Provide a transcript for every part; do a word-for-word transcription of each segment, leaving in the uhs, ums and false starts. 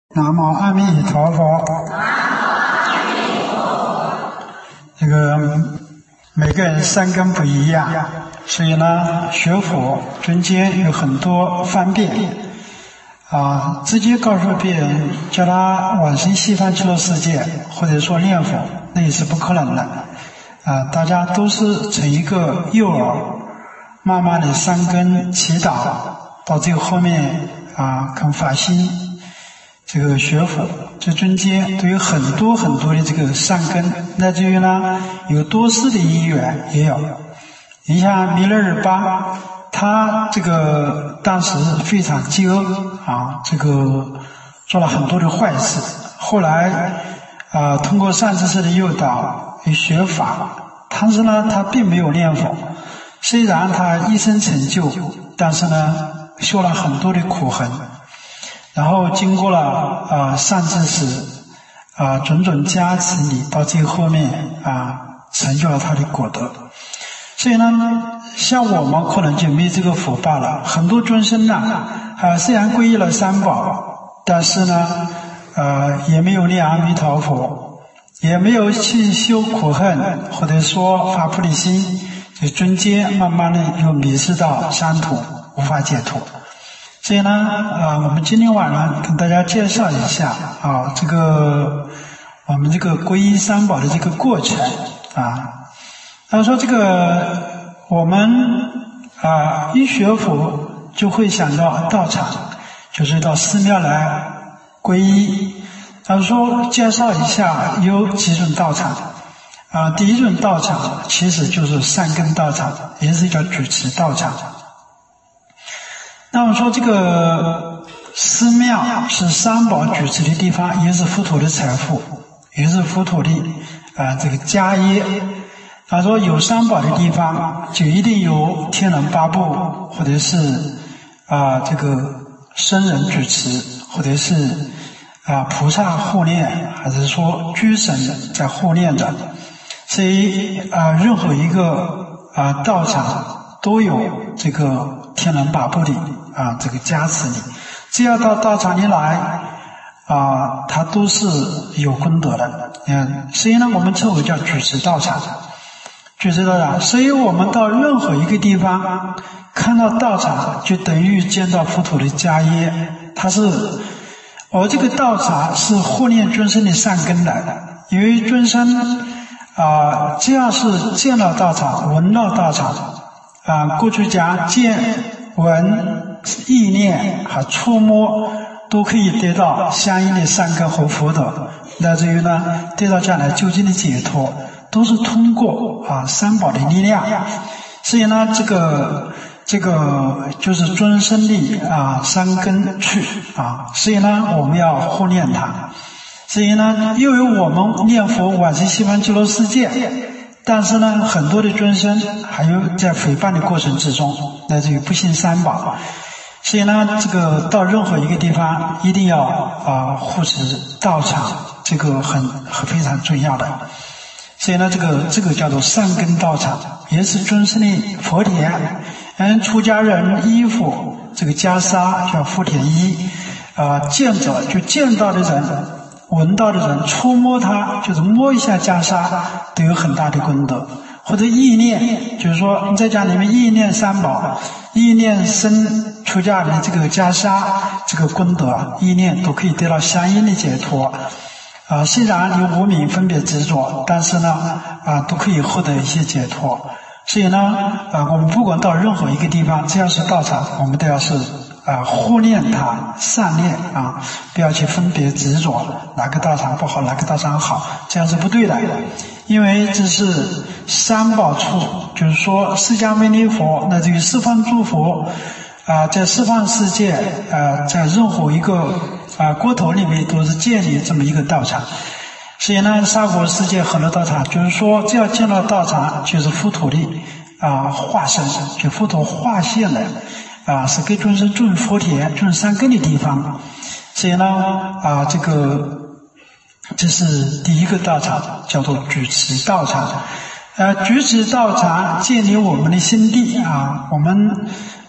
南无阿弥陀佛。这个每个人三根不一样，所以呢，学佛中间有很多方便啊，直接告诉别人叫他往生西方极乐世界，或者说念佛，那也是不可能的啊。大家都是从一个幼儿，慢慢的三根祈祷，到最后后面啊肯发心。这个学佛，这中间都有很多很多的这个善根，乃至于呢有多世的因缘也有。你像弥勒日巴，他这个当时非常饥饿啊，这个做了很多的坏事，后来啊通过善知识的诱导学法，但是呢他并没有念佛，虽然他一生成就，但是呢受了很多的苦痕。然后经过了啊、呃、善知识啊、呃、种种加持里，到最后面啊成就了他的果德。所以呢，像我们可能就没这个福报了。很多众生呢，啊虽然皈依了三宝，但是呢，呃也没有念阿弥陀佛，也没有去修苦恨，或者说发菩提心，就中间慢慢的又迷失到三途，无法解脱。所以呢，啊，我们今天晚上跟大家介绍一下啊，这个我们这个皈依三宝的这个过程啊。他说这个我们啊一学佛就会想到道场，就是到寺庙来皈依。他说介绍一下有几种道场啊，第一种道场其实就是善根道场，也是叫主持道场。那我说这个寺庙是三宝主持的地方，也是佛陀的财富，也是佛陀的啊这个家业。他说有三宝的地方，就一定有天龙八部，或者是啊这个僧人主持，或者是啊菩萨护念，还是说居神在护念的。所以啊任何一个啊道场都有这个天龙八部的啊这个加持你，只要到道场里来啊，它都是有功德的。嗯，所以呢，我们称为叫主持道场，主持道场。所以我们到任何一个地方看到道场，就等于见到佛陀的家业。它是，而这个道场是护念众生的善根来的，因为众生啊，只要是见到道场，闻到道场啊，过去讲见闻意念和触摸都可以得到相应的善根和福德，乃至于呢得到将来究竟的解脱，都是通过啊三宝的力量。所以呢这个这个就是众生的啊三根去啊，所以呢我们要护念它。所以呢因为我们念佛往生西方极乐世界，但是呢很多的众生还有在诽谤的过程之中，乃至于不信三宝。所以呢这个到任何一个地方一定要啊护持道场，这个很很非常重要的。所以呢这个这个叫做善根道场，也是众生的佛田。嗯，出家人衣服这个袈裟叫福田衣啊，见者就见到的人，闻到的人，触摸它就是摸一下袈裟都有很大的功德。或者意念，就是说你在家里面意念三宝，意念生出家人这个袈裟这个功德，意念都可以得到相应的解脱啊。虽然有无明分别执着，但是呢啊都可以获得一些解脱。所以呢啊我们不管到任何一个地方，只要是道场，我们都要是啊护念它，善念啊，不要去分别执着哪个道场不好，哪个道场好，这样是不对的。因为这是三宝处，就是说释迦牟尼佛乃至于十方诸佛啊，在十方世界啊，在任何一个啊国土里面都是建立这么一个道场。所以呢娑婆世界很多道场，就是说只要见到道场就是佛陀的啊化身，就佛陀化现的啊，是给众生种福田种善根的地方。所以呢啊这个这是第一个道场，叫做主持道场。呃，主持道场建立我们的心地啊，我们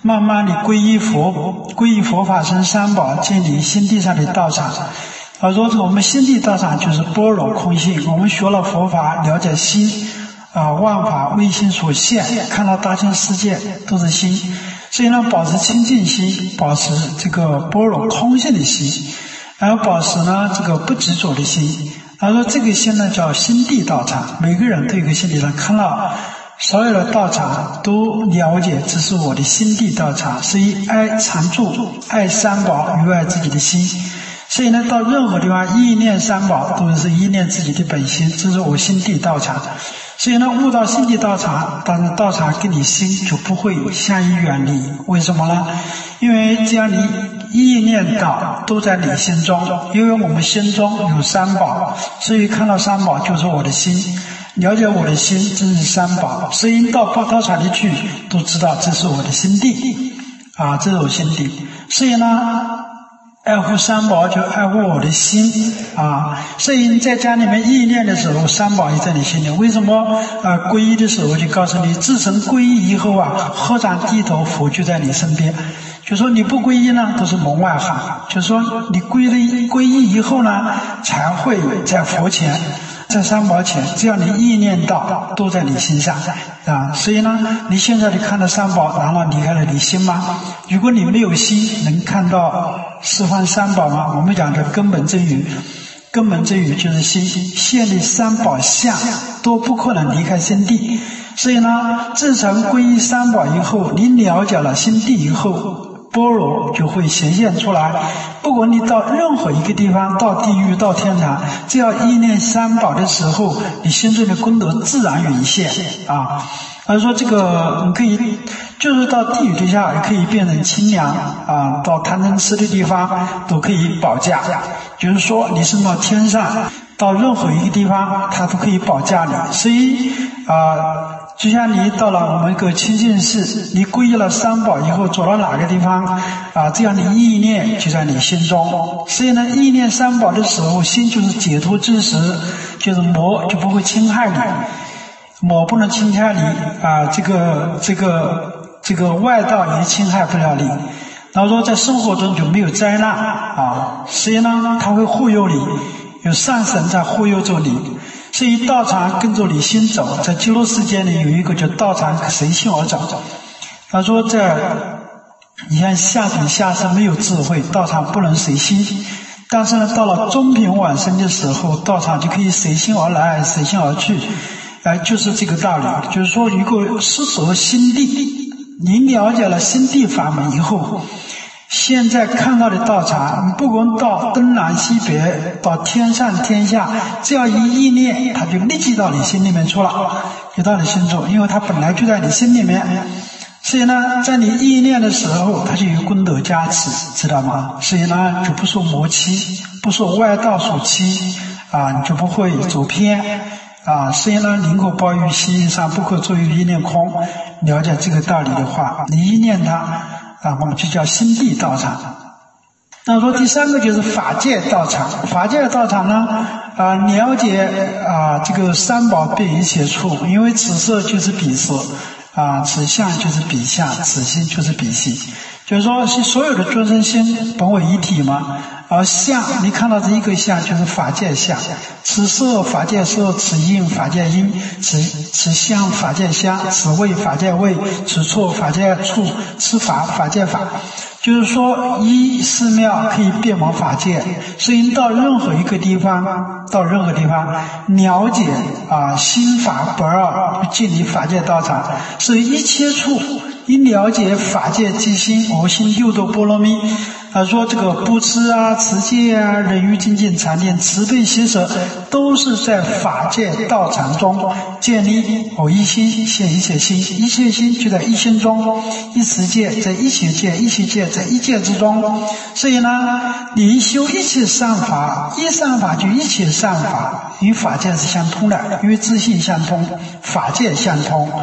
慢慢地皈依佛，皈依佛法僧三宝，建立心地上的道场。他说我们心地道场就是般若空性，我们学了佛法，了解心啊，万法为心所现，看到大千世界都是心，所以呢，保持清净心，保持这个般若空性的心，然后保持呢这个不执着的心。他说这个心呢叫心地道场，每个人都有个心地道场，看到所有的道场都了解这是我的心地道场，是以爱常住，爱三宝，与爱自己的心。所以呢，到任何地方意念三宝都是意念自己的本心，这是我心地道场。所以呢，悟到心地道场，当然道场跟你心就不会相依远离。为什么呢？因为只要你意念道都在你心中，因为我们心中有三宝，所以看到三宝就是我的心，了解我的心，这是三宝。所以到道场里去都知道这是我的心地啊，这是我心地。所以呢，爱护三宝就爱护我的心啊，所以你在家里面意念的时候，三宝也在你心里。为什么呃皈依的时候就告诉你，自从皈依以后啊，合掌低头，佛就在你身边。就说你不皈依呢，都是门外汉。就说你皈依皈依以后呢，才会在佛前，在三宝前，只要你意念到，都在你心上啊。所以呢，你现在你看到三宝，然后离开了你心吗？如果你没有心，能看到十方三宝吗？我们讲的根本真语，根本真语就是心，现立三宝相，都不可能离开心地。所以呢，自从皈依三宝以后，你了解了心地以后，般若就会显现出来。不管你到任何一个地方，到地狱到天堂，只要意念三宝的时候，你心中的功德自然涌现啊。他说这个你可以就是到地狱底下也可以变成清凉啊，到贪嗔痴的地方都可以保驾，就是说你升到天上，到任何一个地方它都可以保驾你。所以啊，就像你到了我们一个清净寺，你皈依了三宝以后，走到哪个地方啊，这样的意念就在你心中。所以呢，意念三宝的时候，心就是解脱之时，就是魔就不会侵害你，魔不能侵害你啊，这个这个这个外道也侵害不了你。然后说在生活中就没有灾难啊，所以呢，他会护佑你，有善神在护佑着你。所以道场跟着你心走，在极乐世界里有一个叫道场随心而走。他说在你看下品下生没有智慧，道场不能随心，但是呢，到了中品往生的时候，道场就可以随心而来，随心而去。哎，就是这个道理，就是说如果失守心地，你了解了心地法门以后，现在看到的道场，你不管到东南西北，到天上天下，只要一意念，它就立即到你心里面出了，就到你心中，因为它本来就在你心里面。所以呢，在你意念的时候，它就有功德加持，知道吗？所以呢，就不受魔欺，不受外道所欺啊，你就不会走偏啊。所以呢，宁可抱于心上，不可作于意念空。了解这个道理的话，你意念它啊，我们就叫心地道场。那说第三个就是法界道场。法界道场呢，啊，了解啊这个三宝遍一切处，因为此色就是彼色。啊，此相就是彼相，此心就是彼心，就是说所有的众生心本为一体嘛。而相你看到这一个相就是法界相，此色法界色，此音法界音，此此香法界香，此味法界味，此处法界处，此法法界法。就是说一寺庙可以遍满法界，所以到任何一个地方，到任何地方了解啊心法不二，建立法界道场。所以一切处一了解法界即心，我心六度波罗蜜啊，说这个布施啊、持戒啊、忍辱精进禅定、慈悲喜舍，都是在法界道场中建立。我一心现一切心，一切心就在一心中，一持戒在一切戒，一切戒在一戒之中。所以呢，你修一切善法，一善法就一切善法，与法界是相通的，因为自性相通，法界相通。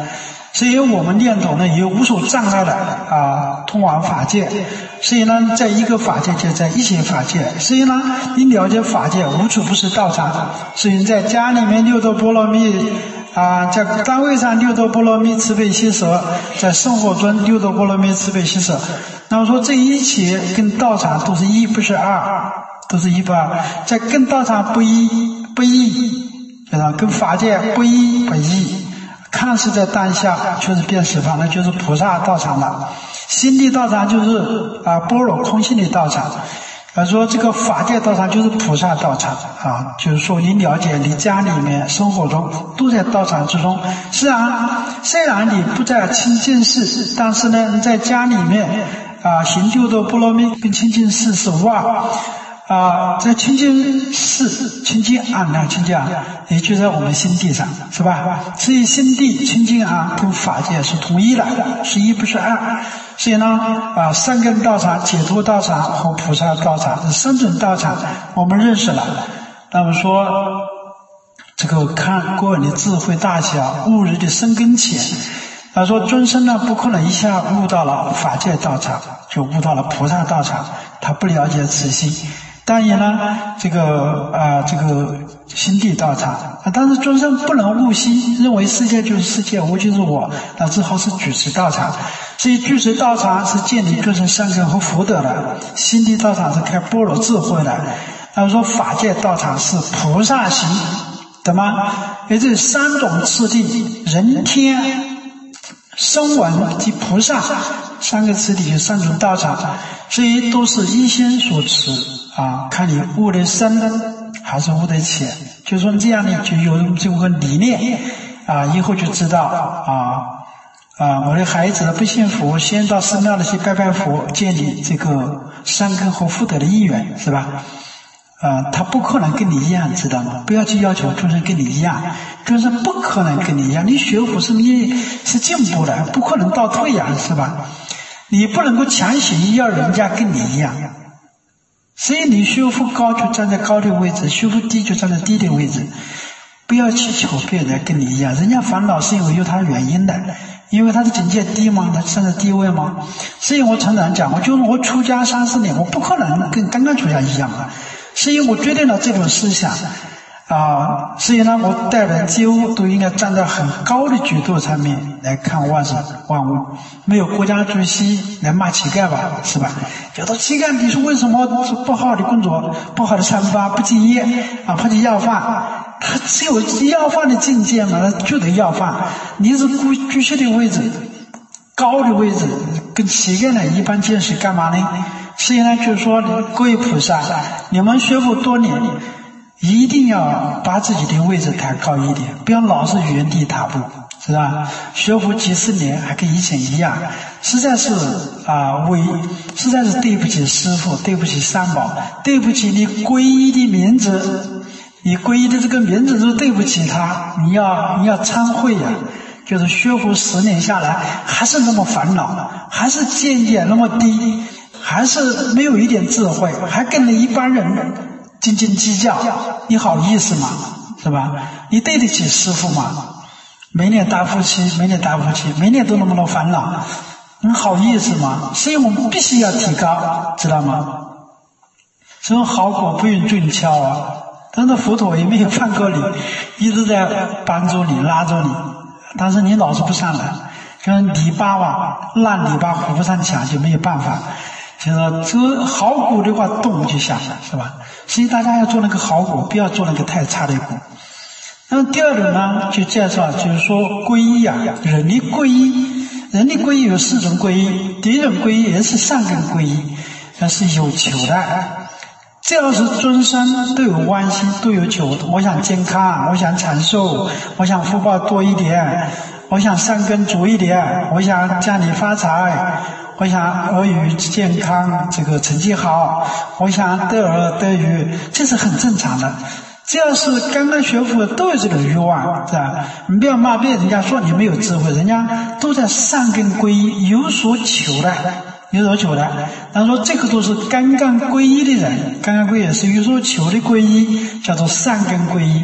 所以我们念头呢也有无所障碍的啊，通往法界。所以呢，在一个法界就在一切法界。所以呢，你了解法界无处不是道场。所以在家里面六度波罗蜜啊，在单位上六度波罗蜜慈悲喜舍，在生活中六度波罗蜜慈悲喜舍。那么说这一切跟道场都是一，不是二，都是一不二。在跟道场不一不异，跟法界不一不异。看似在当下，却是变十方，那就是菩萨道场了。心地道场就是啊般若空性的道场。啊，说这个法界道场就是菩萨道场啊，就是说你了解你家里面生活中都在道场之中。是啊，虽然你不在清净寺，但是呢，你在家里面啊行六度波罗蜜跟清净寺是无二。啊，在清净寺、清净安呢，清净安也就在我们心地上，是吧？所以心地清净安跟法界是统一的，是一不是二。所以呢，啊，三根道场、解脱道场和菩萨道场这三种道场，我们认识了。那么说，这个看个人的智慧大小、悟人的深根浅。他说尊生呢不可能一下悟到了法界道场，就悟到了菩萨道场，他不了解此心。当然呢，这个啊、呃，这个心地道场，但是尊生不能悟心，认为世界就是世界，我就是我，那只好是具持道场。所以具持道场是建立尊生善根和福德的，心地道场是开般若智慧的。那么说法界道场是菩萨行，懂吗？也这三种次第，人天声闻及菩萨三个次第有三种道场，所以都是一心所持啊，看你悟得深还是悟得浅。就说这样呢，就有这个理念啊，以后就知道啊啊，我的孩子不信佛，先到寺庙里去拜拜佛，建立这个善根和福德的因缘，是吧？啊，他不可能跟你一样，知道吗？不要去要求众生跟你一样，众生不可能跟你一样。你学佛是你是进步的，不可能倒退呀，是吧？你不能够强行要人家跟你一样。所以你修复高就站在高的位置，修复低就站在低的位置，不要去求别人跟你一样。人家烦恼是因为有他原因的，因为他的境界低嘛，他站在低位嘛。所以我常常讲，我就是我出家三十年，我不可能跟刚刚出家一样啊。所以我决定了这种思想啊，所以呢，我待人接物都应该站在很高的角度上面来看万事万物，没有国家主席来骂乞丐吧，是吧？觉得乞丐你说为什么不好的工作、不好的餐发、不敬业啊，跑去要饭？他只有要饭的境界嘛，他就得要饭。你是居居士的位置、高的位置，跟乞丐呢一般见识干嘛呢？所以呢，就是说各位菩萨，你们学佛多年，一定要把自己的位置抬高一点，不要老是原地踏步，是吧？学佛几十年还跟以前一样，实在是啊，为实在是对不起师父，对不起三宝，对不起你皈依的名字，你皈依的这个名字是对不起他，你要你要忏悔呀、啊。就是学佛十年下来，还是那么烦恼，还是见解那么低，还是没有一点智慧，还跟着一般人斤斤计较，你好意思吗？是吧？你对得起师父吗？每年大夫期，每年大夫期，每年都那么多烦恼，你好意思吗？所以我们必须要提高，知道吗？这种好果不用俊俏啊，但是佛陀也没有放过你，一直在帮助你，拉着你。但是你老是不上来，跟篱笆吧，烂篱笆糊不上墙就没有办法。就是这个好果的话，动就下来，是吧？所以大家要做那个好果，不要做那个太差的果。那么第二种呢，就介绍就是说皈依啊，人的皈依，人的皈依有四种皈依。第一种皈依也是善根皈依，那是有求的。只要是众生都有关心，都有求，我想健康，我想长寿，我想福报多一点，我想善根足一点，我想家里发财，我想儿女健康，这个成绩好，我想得儿得女，这是很正常的。只要是刚刚学佛都有这个欲望，是吧？你不要骂别人家说你没有智慧，人家都在善根皈依，有所求的。有所求的，他说这个都是刚刚皈依的人，刚刚皈依是有所求的皈依，叫做善根皈依。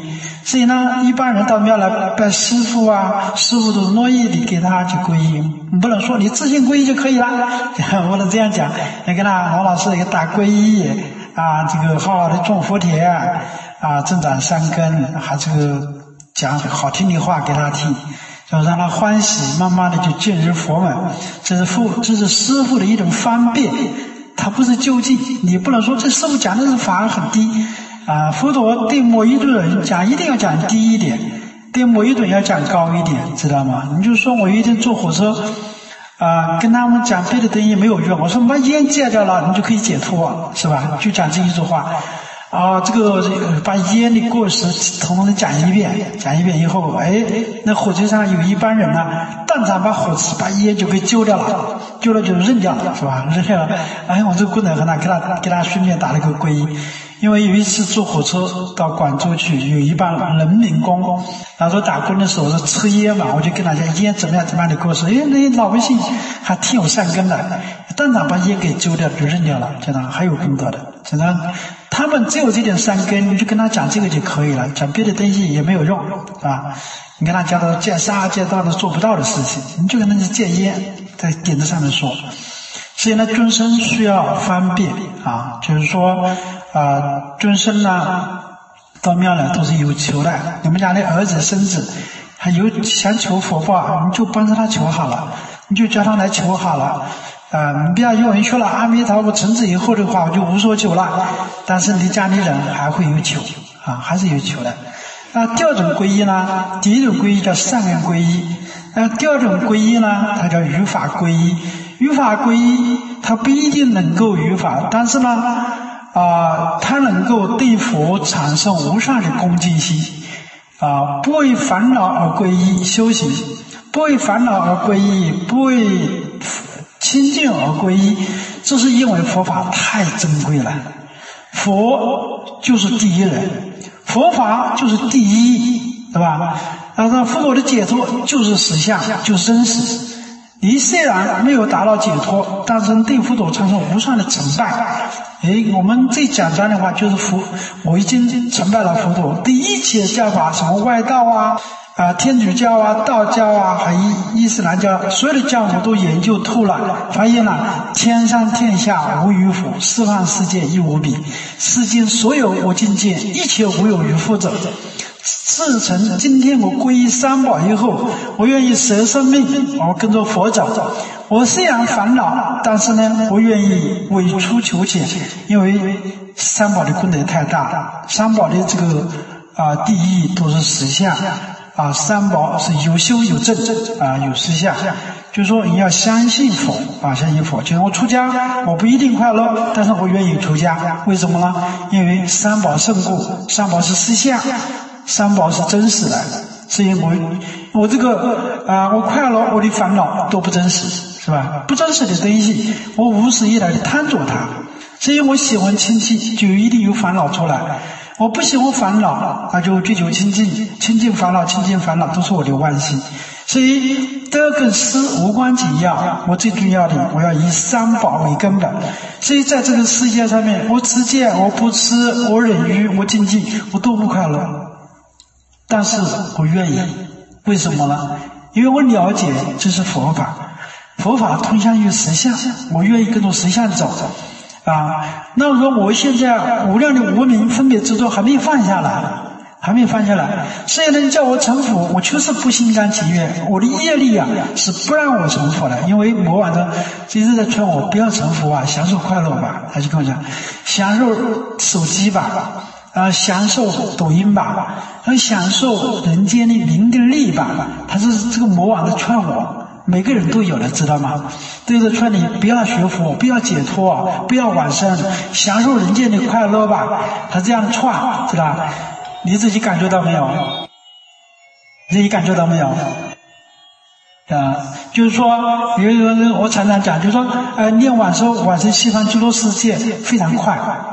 所以呢，一般人到庙来拜师父啊，师父都乐意你给他去皈依，你不能说你自信皈依就可以了，不能这样讲。你跟他王老师一个大皈依啊，这个好好的种福田啊，增长善根，还这个讲好听的话给他听，就让他欢喜，慢慢的就进入佛门。这是父，这是师父的一种方便，他不是究竟。你不能说这师父讲的是法儿很低。啊，佛陀对某一种人讲一定要讲低一点，对某一种要讲高一点，知道吗？你就说我有一天坐火车，啊，跟他们讲别的东西没有用，我说把烟戒掉了，你就可以解脱，是吧？就讲这一句话，啊，这个把烟的过失统统的讲一遍，讲一遍以后，哎，那火车上有一帮人呢，当场把火把烟就给揪掉了，揪了就扔掉了，是吧？扔掉了，哎，我这个姑娘和他给他给他顺便打了个皈依。因为有一次坐火车到广州去，有一帮人民工，他说打工的时候是抽烟嘛，我就跟他讲烟怎么样怎么样的过失，哎，那老百姓还挺有善根的，当场把烟给揪掉就扔掉了，真的还有功德的，真的，他们只有这点善根，你就跟他讲这个就可以了，讲别的东西也没有用，啊，你跟他讲到戒杀戒盗的做不到的事情，你就跟他戒烟，在点子上面说。所以呢，众生需要方便啊，就是说啊，众生呢到庙来都是有求的。你们家的儿子孙子还有想求福报，你就帮着他求好了，你就叫他来求好了。啊，你不要有人说了阿弥陀佛从此以后的话我就无所求了，但是你家里人还会有求啊，还是有求的。那第二种皈依呢，第一种皈依叫善根皈依，那第二种皈依呢，它叫于法皈依。于法皈依，它不一定能够于法，但是呢，啊，它能够对佛产生无上的恭敬心，啊，不为烦恼而皈依修行，不为烦恼而皈依，不为清净而皈依，这是因为佛法太珍贵了，佛就是第一人，佛法就是第一，对吧？然后佛陀的解脱就是实相，就是真实。你虽然没有达到解脱，但是对佛陀产生无上的崇拜。哎，我们最简单的话就是佛，我已经崇拜了佛陀。对一切教法，什么外道啊、啊天主教啊、道教啊，还伊伊斯兰教，所有的教我都研究透了，发现了天上天下无与佛，十方世界亦无比。世间所有我境界，一切无有与佛者。自从今天我皈依三宝以后，我愿意舍生命，我跟着佛走。我虽然烦恼，但是呢，我愿意委出求全，因为三宝的功德太大，三宝的这个啊第一都是实相啊，三宝是有修有证啊，有实相。就是说你要相信佛啊，相信佛。就像我出家，我不一定快乐，但是我愿意出家。为什么呢？因为三宝胜过，三宝是实相，三宝是真实的。所以我我这个啊、呃，我快乐，我的烦恼都不真实，是吧？不真实的东西，我无始以来的贪着它。所以我喜欢清净，就一定有烦恼出来。我不喜欢烦恼，那就追求清净，清净烦恼，清净烦恼都是我的万幸。所以这跟思无关紧要，我最重要的我要以三宝为根本。所以在这个世界上面，我持戒，我不吃，我忍辱，我精进，我都不快乐，但是我愿意。为什么呢？因为我了解这是佛法，佛法通向于实相，我愿意跟着实相走啊。那如果我现在无量的无明分别执着还没放下来，还没放下来，虽然叫我成佛，我确实不心甘情愿。我的业力啊是不让我成佛的，因为魔王的一直在劝我不要成佛啊，享受快乐吧。他就跟我讲，享受手机吧，啊，享受抖音吧，啊，享受人间的名的利吧。他是这个魔王在劝我，每个人都有的，知道吗？对着劝你不要学佛，不要解脱，不要往生，享受人间的快乐吧。他这样劝，知道吧？你自己感觉到没有？你自己感觉到没有？啊，就是说，有一个我常常讲，就是说，呃，念往生往生西方极乐世界非常快，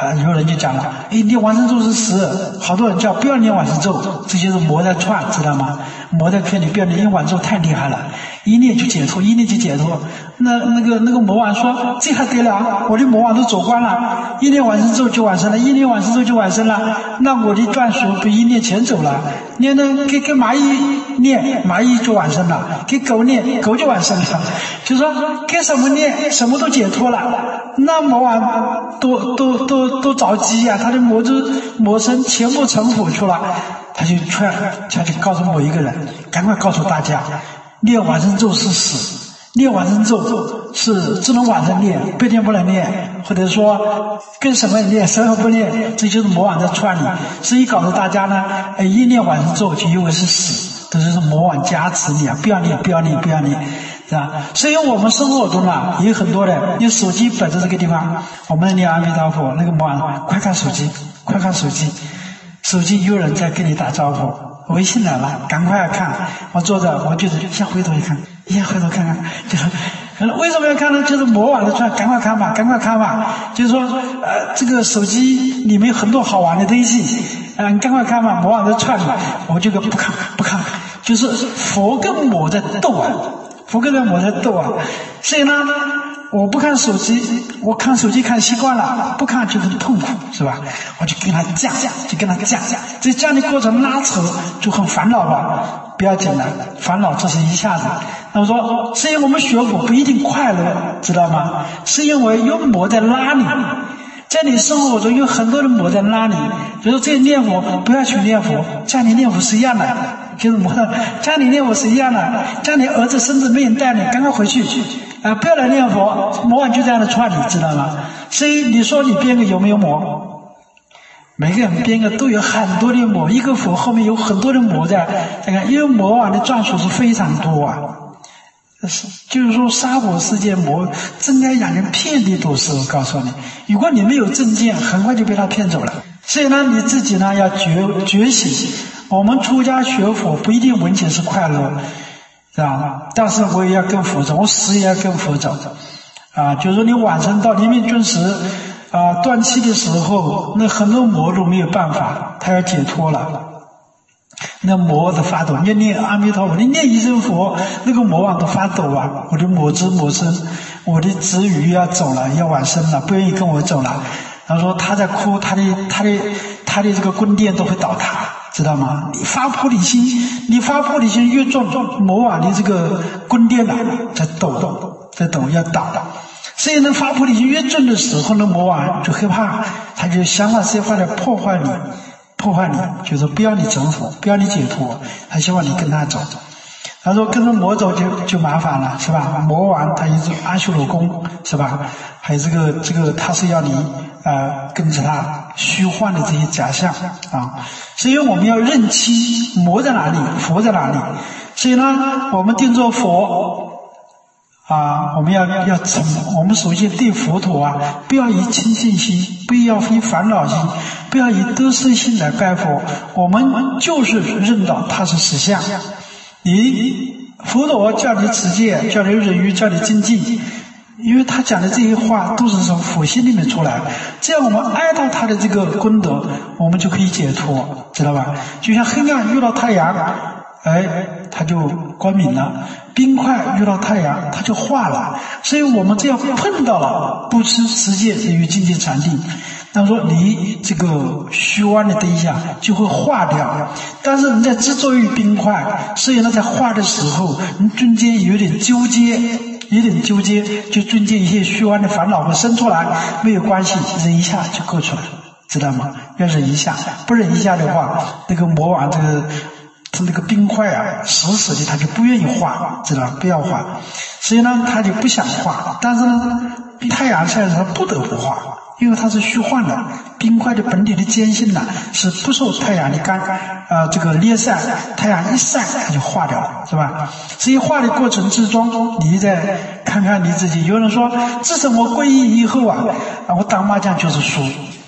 啊，有人就讲了，哎，念往生咒是十，好多人叫不要念往生咒，这就是魔在串，知道吗？魔在骗你，不要念，因为往生咒太厉害了，一念就解脱，一念就解脱。那那个那个魔王说，这还得了？我的魔王都走光了，一念往生咒就往生了，一念往生咒就往生了，那我的断属不一念全走了？念的给给蚂蚁念，蚂蚁就往生了；给狗念，狗就往生了。就说给什么念，什么都解脱了。那魔王都都都都着急呀、啊，他的魔之魔身全部臣服出来，他就劝，他就告诉某一个人，赶快告诉大家，念往生咒是死。念往生咒是只能晚上念，白天不能念，或者说跟什么念，什么不念，这就是魔王在串你。所以告诉大家呢，哎，一念往生咒就以为是死，这就是魔王加持你啊！不要念，不要念，不要念，是吧？所以我们生活中啊，有很多的，你手机摆在这个地方，我们念阿弥陀佛，那个魔王快看手机，快看手机，手机有人在跟你打招呼。微信来了，赶快看！我坐着，我就是先回头一看，先回头看看，就是为什么要看呢？就是魔王的串，赶快看吧，赶快看吧！就是说，呃，这个手机里面有很多好玩的东西，嗯、呃，赶快看吧，魔王在串你，我这个不看，不看，就是佛跟魔在斗啊，佛跟魔在斗啊，所以呢。我不看手机，我看手机看习惯了，不看就很痛苦，是吧？我就跟他犟，就跟他犟，这犟的过程拉扯就很烦恼吧？不要紧的，烦恼这是一下子。那我说，是因为我们学佛不一定快乐，知道吗？是因为有魔在拉你，在你生活中有很多的魔在拉你。比如说这念佛，不要去念佛，叫你念佛是一样的，就是魔的，叫你念佛是一样的，叫你儿子孙子没人带你，赶快回去。啊，不要来念佛，魔王就这样的串你，知道吗？所以你说你编个有没有魔？每个人编个都有很多的魔，一个佛后面有很多的魔在。你看，因为魔王的转数是非常多啊，就是说娑婆世界魔真该让人遍地都是。我告诉你，如果你没有正见，很快就被他骗走了。所以呢，你自己呢要觉觉醒。我们出家学佛不一定闻起是快乐。是吧？但是我也要跟佛走，我死也要跟佛走，啊，就是说你晚上到黎明准时，啊，断气的时候，那很多魔都没有办法，他要解脱了，那魔都发抖。你念阿弥陀佛，你念一声佛，那个魔王都发抖啊！我的魔子魔身，我的子鱼要走了，要往生了，不愿意跟我走了。他说他在哭，他的他的他的这个宫殿都会倒塌。知道吗？你发菩提心，你发菩提心越重，魔王的这个宫殿啊在抖，在抖要倒。所以呢，发菩提心越重的时候呢，魔王就害怕，他就想方设法的破坏你，破坏你，就是不要你成佛，不要你解脱，他希望你跟他走。他说跟着魔走就就麻烦了，是吧？魔王他有这个阿修罗宫，是吧？还有这个这个他是要你呃跟着他虚幻的这些假象啊，所以我们要认清魔在哪里，佛在哪里。所以呢，我们定做佛啊，我们要要怎么？我们首先对佛陀啊，不要以清净心，不要以烦恼心，不要以得失心来拜佛，我们就是认到他是实相。你佛陀叫你持戒，叫你忍辱，叫你精进，因为他讲的这些话都是从佛心里面出来，这样我们爱到他的这个功德，我们就可以解脱，知道吧？就像黑暗遇到太阳，哎，它就光明了；冰块遇到太阳，它就化了。所以我们只要碰到了不持持戒与精进禅定，那么说你这个虚妄的对象就会化掉。但是你在执着于冰块，所以呢在化的时候你中间有点纠结，有点纠结，就中间一些虚妄的烦恼会生出来，没有关系，忍一下就够出来，知道吗？要忍一下，不忍一下的话，那个魔王这个他那个冰块啊，死死的他就不愿意化，知道吧？不要化，所以呢他就不想化。但是呢太阳晒他不得不化，因为它是虚幻的，冰块的本体的坚性呢是不受太阳的干呃这个烈晒，太阳一晒它就化掉了，是吧？所以化的过程之中，你再看看你自己。有人说自从我皈依以后啊，我打麻将就是输，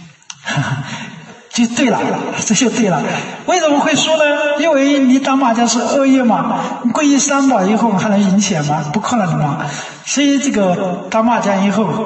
就对了，这就对了。为什么会输呢？因为你打麻将是恶业嘛，你皈依三宝以后还能赢钱吗？不可能的嘛。所以这个打麻将以后，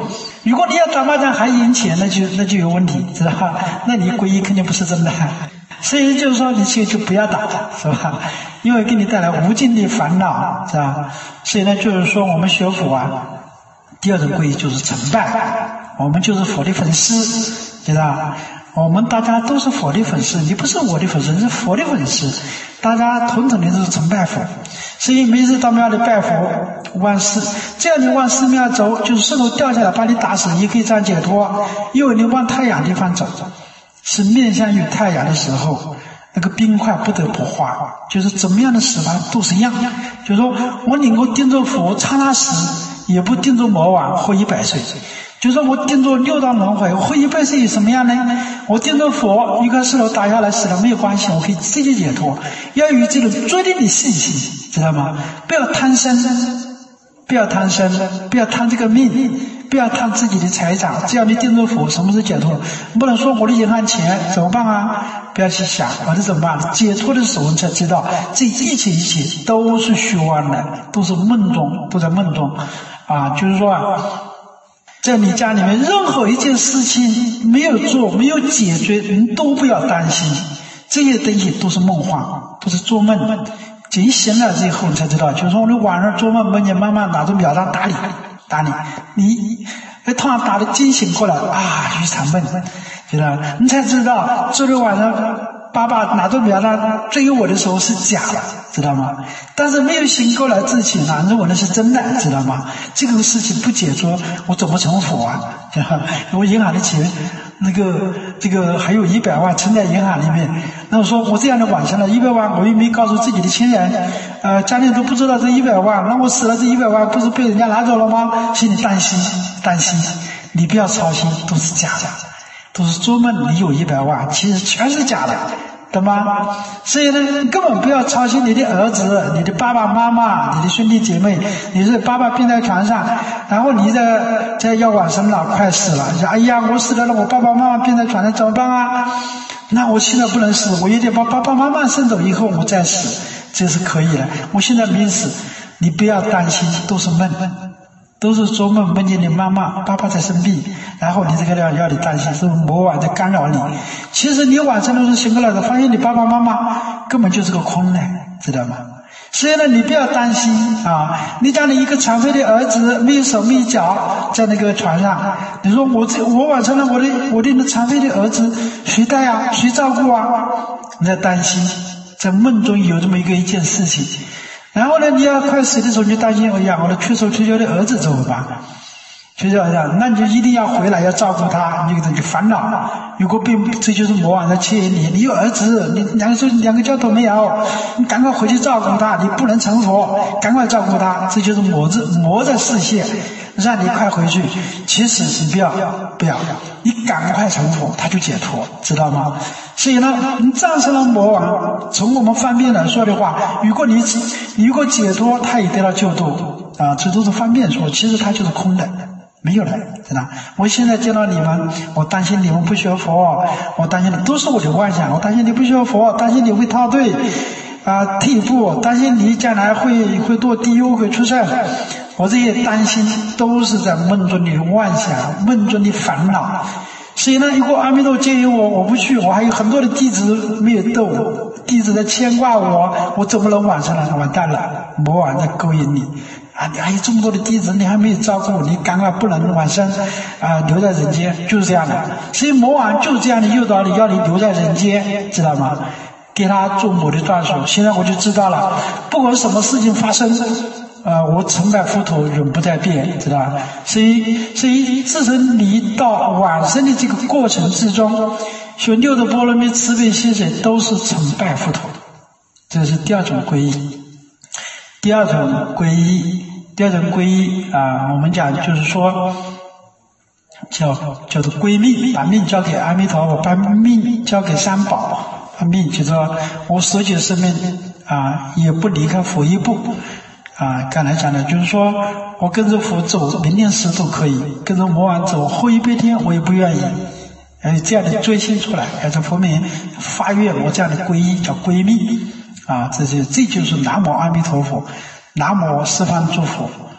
如果你要打麻将还赢钱，那就那就有问题，知道吧？那你皈依肯定不是真的。所以就是说，你就就不要打，是吧？因为给你带来无尽的烦恼，是吧？所以呢，就是说我们学佛啊，第二种皈依就是崇拜，我们就是佛的粉丝，知道吧？我们大家都是佛的粉丝，你不是我的粉丝，你是佛的粉丝，大家统统的都是崇拜佛。所以每次到庙里拜佛万事，这样你往寺庙走，就是石头掉下来把你打死也可以这样解脱。因为你往太阳地方走，是面向于太阳的时候，那个冰块不得不化，就是怎么样的死法都是一样。就是说我宁可盯着佛刹那死，也不盯着魔王活一百岁。就说我盯着六道轮回，我活一百岁有什么样呢？我盯着佛，一个石头打下来死了没有关系，我可以自己解脱。要有这种决定的信心，知道吗？不要贪生，不要贪生，不要贪这个命，不要贪自己的财产。只要你盯着佛，什么是解脱？不能说我的银行钱怎么办啊？不要去想我的怎么办？解脱的时候才知道，这一切一切都是虚妄的，都是梦中，都在梦中啊！就是说啊，在你家里面任何一件事情没有做，没有解决，你都不要担心，这些东西都是梦幻，都是做梦。一醒来之后你才知道，就是说你晚上做梦梦见妈妈拿着苗刀打你打你你突然打得惊醒过来啊，一场梦，知道你才知道昨天晚上爸爸拿着苗刀追我的时候是假的，知道吗？但是没有醒过来之前啊，认为那是真的，知道吗？这个事情不解脱，我怎么成佛啊？知道吗？我银行的钱那个这个还有一百万存在银行里面，那我说我这样的晚上了一百万，我又没告诉自己的亲人，呃，家里都不知道这一百万，那我死了这一百万不是被人家拿走了吗？心里担心担心，你不要操心，都是假的，都是做梦。你有一百万，其实全是假的，懂吗？所以呢，根本不要操心你的儿子、你的爸爸妈妈、你的兄弟姐妹。你是爸爸病在床上，然后你在在要往生了，快死了，你说哎呀，我死了，我爸爸妈妈病在床上怎么办啊？那我现在不能死，我一定把爸爸妈妈送走以后我再死，这是可以的。我现在没死，你不要担心，都是梦。都是做梦梦见你妈妈爸爸在生病，然后你这个要要你担心是魔王在干扰你。其实你晚上都是醒过来的，发现你爸爸妈妈根本就是个空的，知道吗？所以呢，你不要担心啊！你家里一个残废的儿子没有手没有脚在那个床上，你说我这我晚上了我的我的残废的儿子谁带啊？谁照顾啊？你在担心，在梦中有这么一个一件事情。然后呢，你要快死的时候，你担心哎呀，我的缺手缺脚的儿子怎么办？缺脚的，那你就一定要回来，要照顾他，你就烦恼。如果并这就是魔王在欺骗你，你有儿子，你两个手两个脚都没有，你赶快回去照顾他，你不能成佛，赶快照顾他，这就是魔子魔在示现，让你快回去。其实你不要不要，你赶快成佛，他就解脱，知道吗？所以呢，你战胜了魔王，从我们方面来说的话，如果你如果解脱，他也得到救度啊，这都是方便说，其实他就是空的，没有了，知道？我现在见到你们，我担心你们不学佛，我担心你都是我的妄想，我担心你不学佛，担心你会套队啊退步，担心你将来会会堕地狱会出生，我这些担心都是在梦中的妄想，梦中的烦恼。所以呢，如果阿弥陀接引我，我不去，我还有很多的弟子没有斗，弟子在牵挂我，我怎么能往生呢？完蛋了，魔王在勾引你啊！你还有这么多的弟子，你还没有照顾，你赶快不能往生啊，留在人间，就是这样的。所以魔王就是这样的诱导你，要你留在人间，知道吗？给他做魔的断手。现在我就知道了，不管什么事情发生，呃，我成败佛陀永不再变，知道吧？所以，所以自从你到往生的这个过程之中，学六度波罗蜜慈悲心水都是成败佛陀，这是第二种皈依。第二种皈依，第二种皈依啊，我们讲就是说，叫叫做归命，把命交给阿弥陀佛，把命交给三宝，把命就是说我舍己生命啊，也不离开佛一步。啊，刚才讲的就是说我跟着佛走，零零时都可以；跟着魔王走，后一百天我也不愿意。哎，这样的追心出来，要在佛面发愿，我这样的皈依叫归命啊！这就这就是南无阿弥陀佛，南无十方诸佛，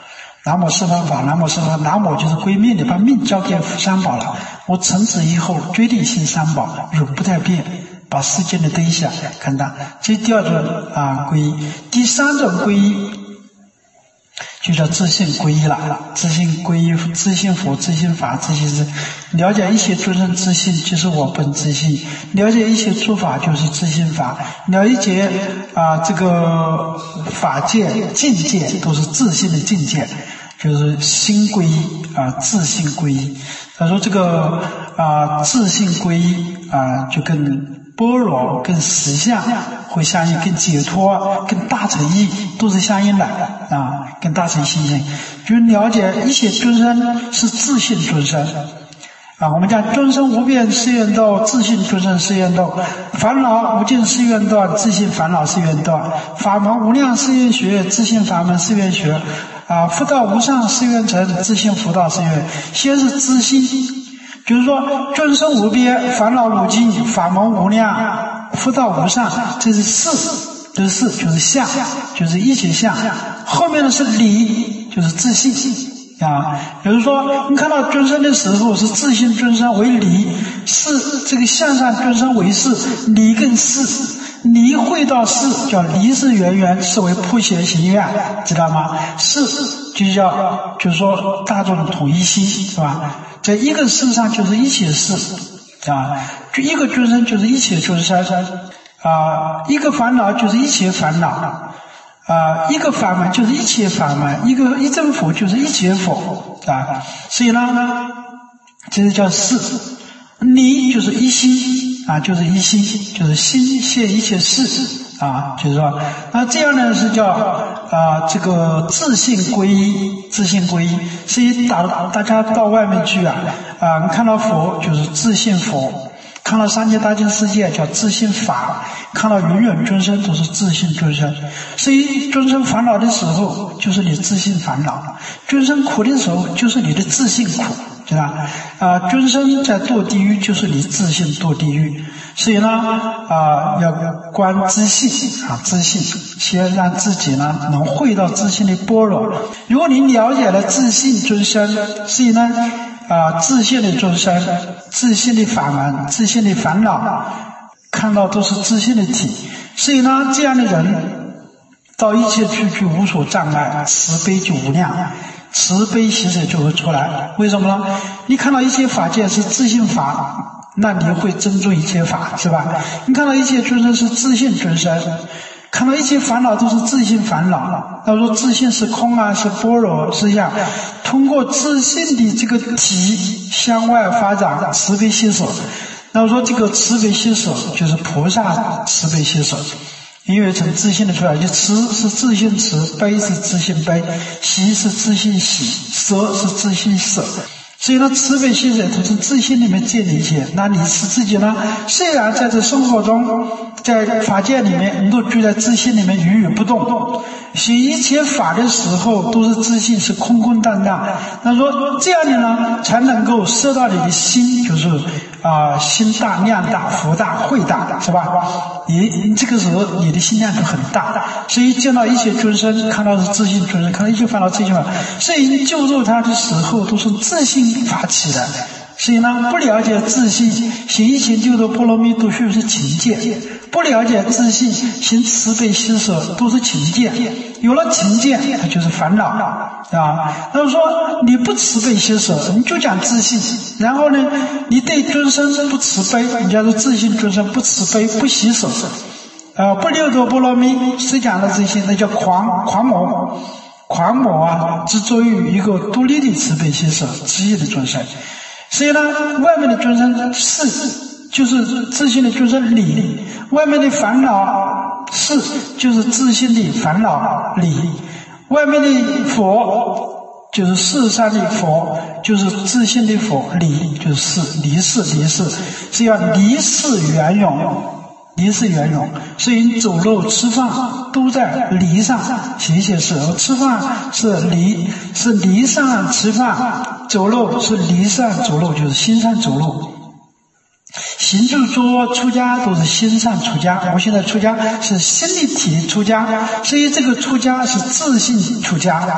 南无释放法，南无释放，南无就是归命的，把命交给三宝了。我从此以后决定信三宝，永不再变，把世间的对象看到。这第二种啊皈依，第三种皈依就叫自信皈依了。自信皈依，自信佛，自信法，自信是了解一切众生自信就是我本自信，了解一切诸法就是自信法，了解啊这个法界境界都是自信的境界，就是心皈依啊，自信皈依。他说这个啊自信皈依啊，就跟般若跟实相会相应，跟解脱跟大乘义都是相应的啊，跟大乘相应，就是了解一切众生是自信众生啊。我们讲众生无边誓愿度，自信众生誓愿度；烦恼无尽誓愿断，自信烦恼誓愿断；法门无量誓愿学，自信法门誓愿学啊；福道无上誓愿成，自信福道誓愿。先是自信，就是说众生无边，烦恼无尽，法门无量，福道无上，这是事，这是事就是相，就是一切相。后面的是理，就是自信啊。比如说你看到众生的时候是自信众生为理，是这个向上众生为事，理跟事，理会到事叫离事圆圆，是为普贤行愿，知道吗？事就叫就是说大众统一心，是吧？在一个事上就是一切事啊，就一个众生就是一切众生啊，一个烦恼就是一切烦恼啊，一个法门就是一切法门，一个一真佛就是一切佛啊。所以呢，这是叫事。理就是一心啊，就是一心，就是心现一切事啊，就是说，那这样呢是叫啊这个自信皈依，自信皈依。所以大大家到外面去啊啊，你看到佛就是自信佛，看到三界大千世界叫自信法，看到芸芸众生都是自信众生。所以众生烦恼的时候就是你自信烦恼，众生苦的时候就是你的自信苦，对吧？啊，众生在堕地狱就是你自信堕地狱。所以呢啊要观自信啊，自信先让自己呢能会到自信的般若。如果你了解了自信众生，所以呢啊自信的众生，自信的法门，自信的烦恼，看到都是自信的体。所以呢这样的人到一切去去无所障碍，慈悲就无量，慈悲喜舍就会出来。为什么呢？你看到一切法界是自信法，那你会尊重一切法，是吧？你看到一切众生是自信众生，看到一切烦恼都是自信烦恼。他说自信是空啊，是般若是相，通过自信的这个体向外发展慈悲喜舍。那我说这个慈悲喜舍就是菩萨慈悲喜舍，因为从自信的出来，就慈是自信慈，悲是自信悲，喜是自信喜，舍是自信舍。所以呢慈悲喜舍它从自信里面建立起来。那你是自己呢，虽然在这生活中在法界里面你都居在自信里面语语不动，行一切法的时候都是自信，是空空荡荡。那说这样的呢才能够摄到你的心，就是啊、呃、心大量大福大慧大，是吧？你这个时候你的心量就很大，所以见到一切众生看到是自信众生，看到一切烦恼自信法，所以你救助他的时候都是自信发起的。所以呢不了解自信，行一切救度波罗蜜多须是情见；不了解自信，行慈悲喜舍都是情见。有了情见它就是烦恼啊。那么说你不慈悲喜舍，你就讲自信，然后呢你对众生不慈悲，你叫做自信众生不慈悲不喜舍呃，不六度波罗蜜谁讲的自信，那叫狂狂魔。狂魔啊执着于一个独立的慈悲喜舍自信的众生。所以呢外面的众生是就是自信的众生理，外面的烦恼是就是自信的烦恼理，外面的佛就是世上的佛，就是自信的佛，理就是事，离事离事是要离事圆融，离事圆融。所以你走路吃饭都在离上行一些事，吃饭是离是离上吃饭，走路是离上走路，就是心上走路。行住坐出家都是心上出家，我们现在出家是心理体出家，所以这个出家是自信出家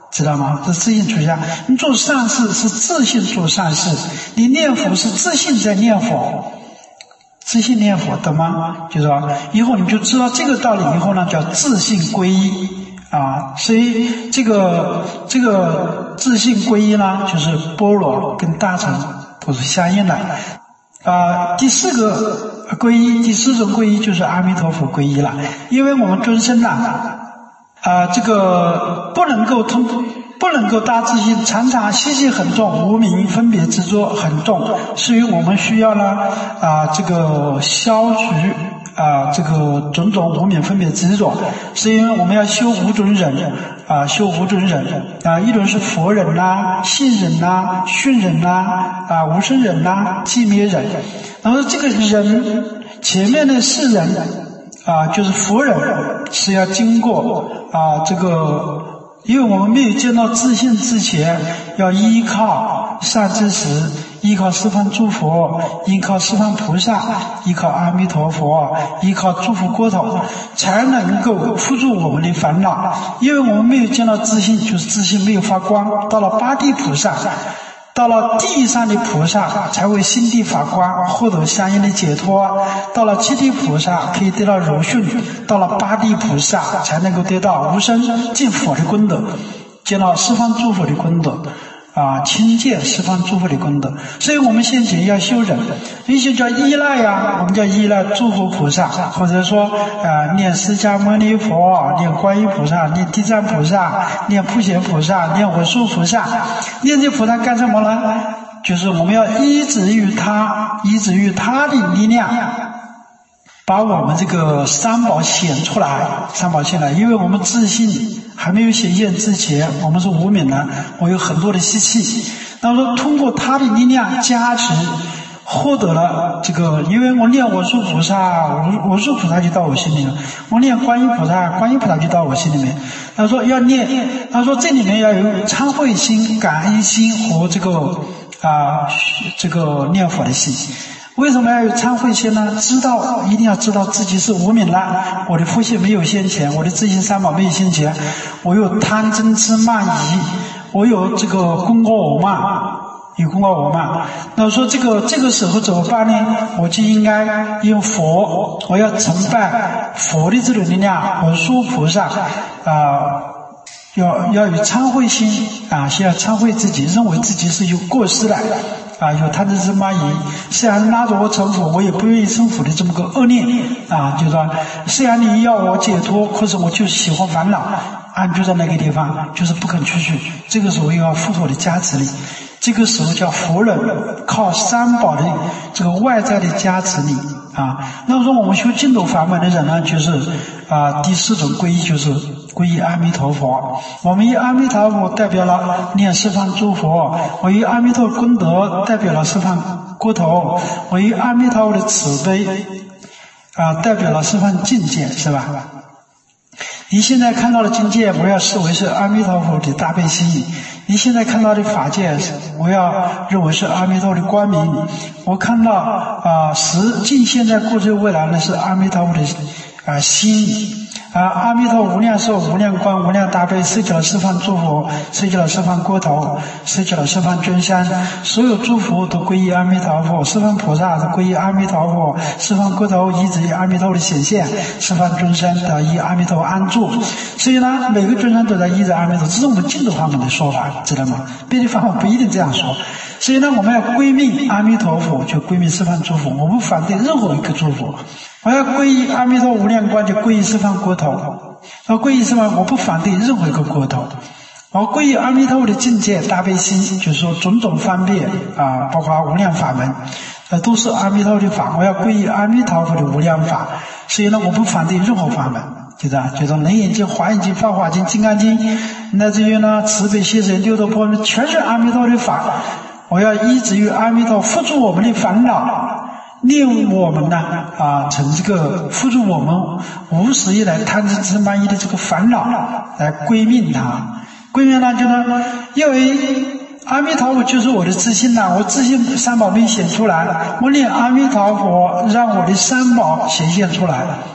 知道吗？是自信出家。你做善事是自信做善事，你念佛是自信在念佛，自信念佛，懂吗？就是说以后你就知道这个道理以后呢，叫自信皈依啊。所以这个这个自信皈依呢，就是般若跟大乘都是相应的啊。第四个皈依，第四种皈依就是阿弥陀佛皈依了，因为我们众生呐啊，这个不能够通不能够大自信，常常习气很重，无明分别执着很重，所以我们需要呢啊这个消除啊这个种种无明分别执着，是因为我们要修五种忍啊，修五种忍啊，一种是佛忍呐、信忍呐、训忍呐、啊无生忍呐、寂灭忍。然后这个忍前面的四忍啊，就是佛忍是要经过啊这个。因为我们没有见到自信之前，要依靠善知识，依靠十方诸佛，依靠十方菩萨，依靠阿弥陀佛，依靠诸佛国土，才能够扶助我们的烦恼。因为我们没有见到自信，就是自信没有发光。到了八地菩萨，到了地上的菩萨才会心地发光，获得相应的解脱。到了七地菩萨可以得到柔顺，到了八地菩萨才能够得到无生见佛的功德，见到十方诸佛的功德啊，亲见十方诸佛的功德。所以我们先前要修忍，一些叫依赖呀，我们叫依赖诸佛菩萨，或者说啊念释迦牟尼佛，念观音菩萨，念地藏菩萨，念普贤菩萨，念文殊菩萨。念这菩萨干什么呢？就是我们要依止于他，依止于他的力量，把我们这个三宝显出来，三宝显来。因为我们自信还没有显现之前，我们是无明的，我有很多的习气。那么说通过他的力量加持，获得了这个，因为我念文殊菩萨，文殊菩萨就到我心里了；我念观音菩萨，观音菩萨就到我心里面。他说要念，他说这里面要有忏悔心、感恩心和这个啊这个念佛的心。为什么要有忏悔心呢？知道一定要知道自己是无明了，我的福气没有先前，我的自信三宝没有先前，我有贪嗔痴慢疑，我有这个功过我慢，有功过我慢。那我说这个这个时候怎么办呢？我就应该用佛，我要崇拜佛的这种力量，文殊菩萨啊、呃，要要有忏悔心啊，先要忏悔自己，认为自己是有过失的。啊，有贪嗔痴慢疑，虽然拉着我成佛，我也不愿意成佛的这么个恶念啊，就是说，虽然你要我解脱，可是我就喜欢烦恼，安居在那个地方，就是不肯出去。这个时候又要佛陀的加持力，这个时候叫佛忍，靠三宝的这个外在的加持力啊。那么说我们修净土法门的人呢，就是啊第四种皈依就是皈依阿弥陀佛。我们以阿弥陀佛代表了念十方诸佛，我以阿弥陀功德代表了十方国土，我以阿弥陀佛的慈悲啊代表了十方境界，是吧？你现在看到的境界，我要视为是阿弥陀佛的大悲心；你现在看到的法界，我要认为是阿弥陀佛的光明。我看到啊，实尽现在过去未来呢，是阿弥陀佛的啊心。啊，阿弥陀无量寿、无量光、无量大悲，设计了十方诸佛，设计了十方国土，设计了十方尊山，所有诸佛都归依阿弥陀佛，十方菩萨都归依阿弥陀佛，十方国土依止于阿弥陀佛的显现，十方尊山都依阿弥陀佛安住。所以呢，每个尊山都在依着阿弥陀佛，这是我们净土法门的说法，知道吗？别的法门不一定这样说。所以呢，我们要归命阿弥陀佛，就归命十方诸佛，我不反对任何一个诸佛。我要皈依阿弥陀无量光，就皈依十方国土。我皈依什么？我不反对任何一个国土。我皈依阿弥陀佛的境界大悲心，就是说种种方便啊，包括无量法门，呃，都是阿弥陀佛的法。我要皈依阿弥陀佛的无量法，所以呢，我不反对任何法门。就是啊，就是楞严经、华严经、法华经、金刚经，乃至于呢慈悲喜舍六度波罗，全是阿弥陀的法。我要依止于阿弥陀，扶助我们的烦恼。令我们呢啊，从这个扶助我们无始以来贪嗔痴慢疑的这个烦恼来归命他，归命呢就呢，因为阿弥陀佛就是我的自信呐，我自信三宝没显出来，我念阿弥陀佛让我的三宝显现出来。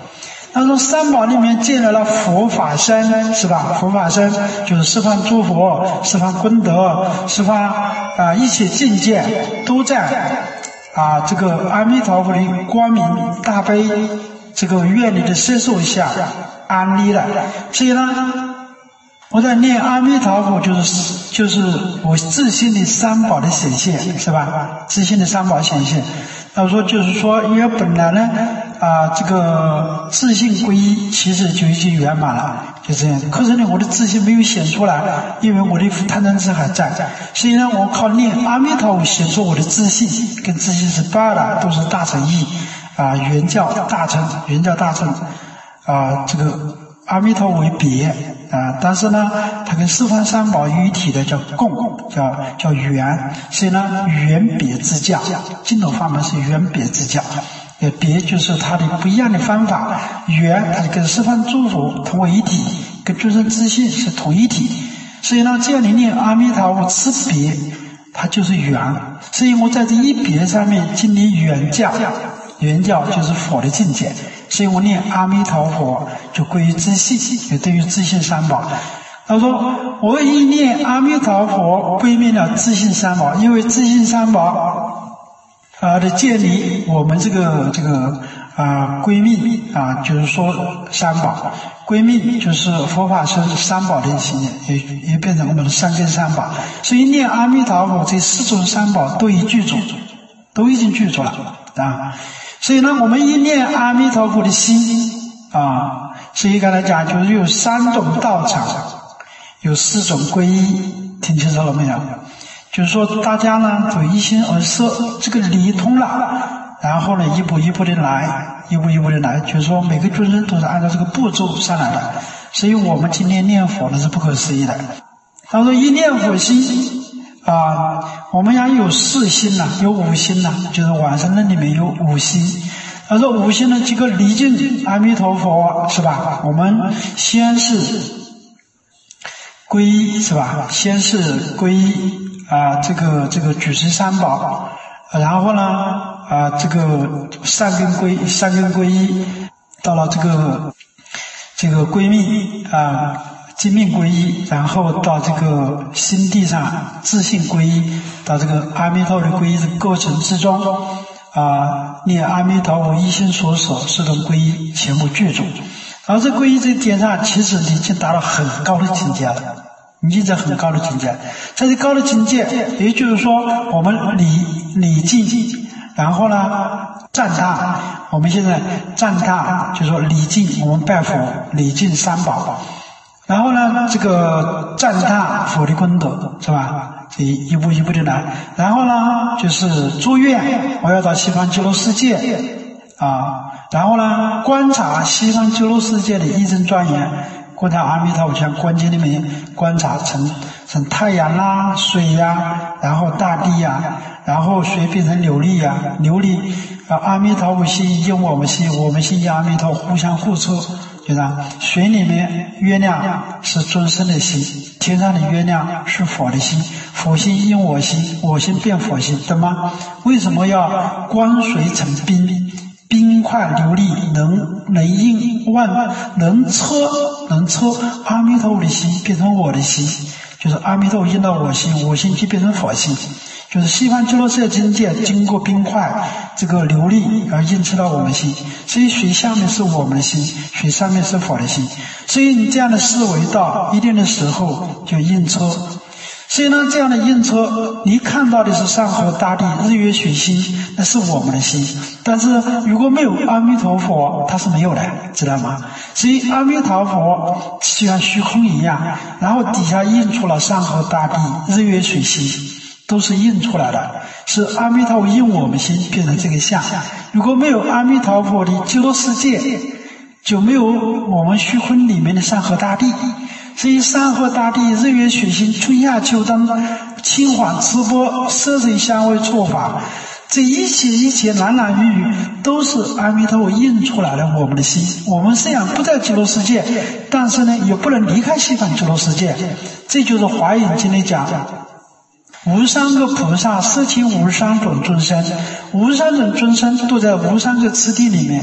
他说三宝里面建立了佛法身，是吧？佛法身就是十方诸佛、十方功德、十方啊一切境界都在啊这个阿弥陀佛的光明大悲这个愿力的摄受下安立了。所以呢，我在念阿弥陀佛，就是就是我自信的三宝的显现，是吧？自信的三宝显现。那我说就是说，因为本来呢啊这个自信皈依其实就已经圆满了，就这样。可是呢，我的自信没有显出来，因为我的贪嗔痴还在。所以呢，我靠念阿弥陀佛显出我的自信，跟自信是八的，都是大乘义啊，原教大乘，原教大乘啊，这个阿弥陀为别啊，但是呢，它跟十方三宝一体的叫共，叫叫圆，所以呢，圆别之教，净土法门是圆别之教，呃，别就是它的不一样的方法，圆它跟十方诸佛同为一体，跟诸生自信是同一体，所以呢，这样你念阿弥陀佛持别，它就是圆，所以我在这一别上面经历圆教。圆教就是佛的境界，所以我念阿弥陀佛就归于自信，也对于自信三宝。他说我一念阿弥陀佛归灭了自信三宝，因为自信三宝啊的建立，我们这个这个啊归命啊，就是说三宝归命就是佛法是三宝的行念，也也变成我们的三根三宝。所以念阿弥陀佛，这四种三宝都已具足，都已经具足了啊。所以呢，我们一念阿弥陀佛的心啊，所以刚才讲就是有三种道场，有四种皈依，听清楚了没有？就是说大家呢就一心而摄，这个理通了，然后呢一步一步的来，一步一步的来，就是说每个众生都是按照这个步骤上来的。所以我们今天念佛呢是不可思议的。他说一念佛心啊，我们要有四心呐、啊，有五心呐、啊，就是往生论里面有五心。他说五心的几个离境阿弥陀佛，是吧？我们先是皈依，是吧？先是皈依啊，这个这个举持三宝，然后呢啊，这个善根皈善根皈依，到了这个这个归命啊。精命皈依，然后到这个心地上自信皈依，到这个阿弥陀佛的皈依的过程之中啊，念阿弥陀佛一心所舍四种皈依全部具足。然后这皈依这点上，其实你已经达到很高的境界了，已经在很高的境界。在这高的境界，也就是说我们礼礼敬，然后呢赞叹，我们现在赞叹就是说礼敬，我们拜佛礼敬三宝。然后呢，这个赞叹佛的功德，是吧？这一步一步的来。然后呢，就是祝愿我要到西方极乐世界啊。然后呢，观察西方极乐世界的异真庄严，观察阿弥陀佛像观经里面观察成成太阳啦、水呀、啊，然后大地呀、啊，然后水变成琉璃呀、啊，琉璃啊，阿弥陀佛心应我们心，我们心应阿弥陀，互相互trợ。就是水里面月亮是众生的心，天上的月亮是佛的心，佛心应我心，我心变佛心，懂吗？为什么要观水成冰？冰块流利，能能应万，能测能测阿弥陀佛的心变成我的心，就是阿弥陀佛应到我心，我心就变成佛心。就是西方极乐世界境界经过冰块这个流利而映出到我们心，所以水下面是我们的心，水上面是佛的心，所以你这样的思维到一定的时候就映出。所以呢，这样的映出，你看到的是山河大地、日月水星，那是我们的心。但是如果没有阿弥陀佛，它是没有的，知道吗？所以阿弥陀佛就像虚空一样，然后底下映出了山河大地、日月水星。都是印出来的，是阿弥陀佛印我们心变成这个相。如果没有阿弥陀佛的极乐世界，就没有我们虚空里面的山河大地。所以山河大地、日月水星、春夏秋冬、青黄赤波、色水香味触法，这一切一切男男女女都是阿弥陀佛印出来的我们的心。我们虽然不在极乐世界，但是呢也不能离开西方极乐世界。这就是华严经里讲无三个菩萨摄起无三种众生，无三种众生都在无三个次第里面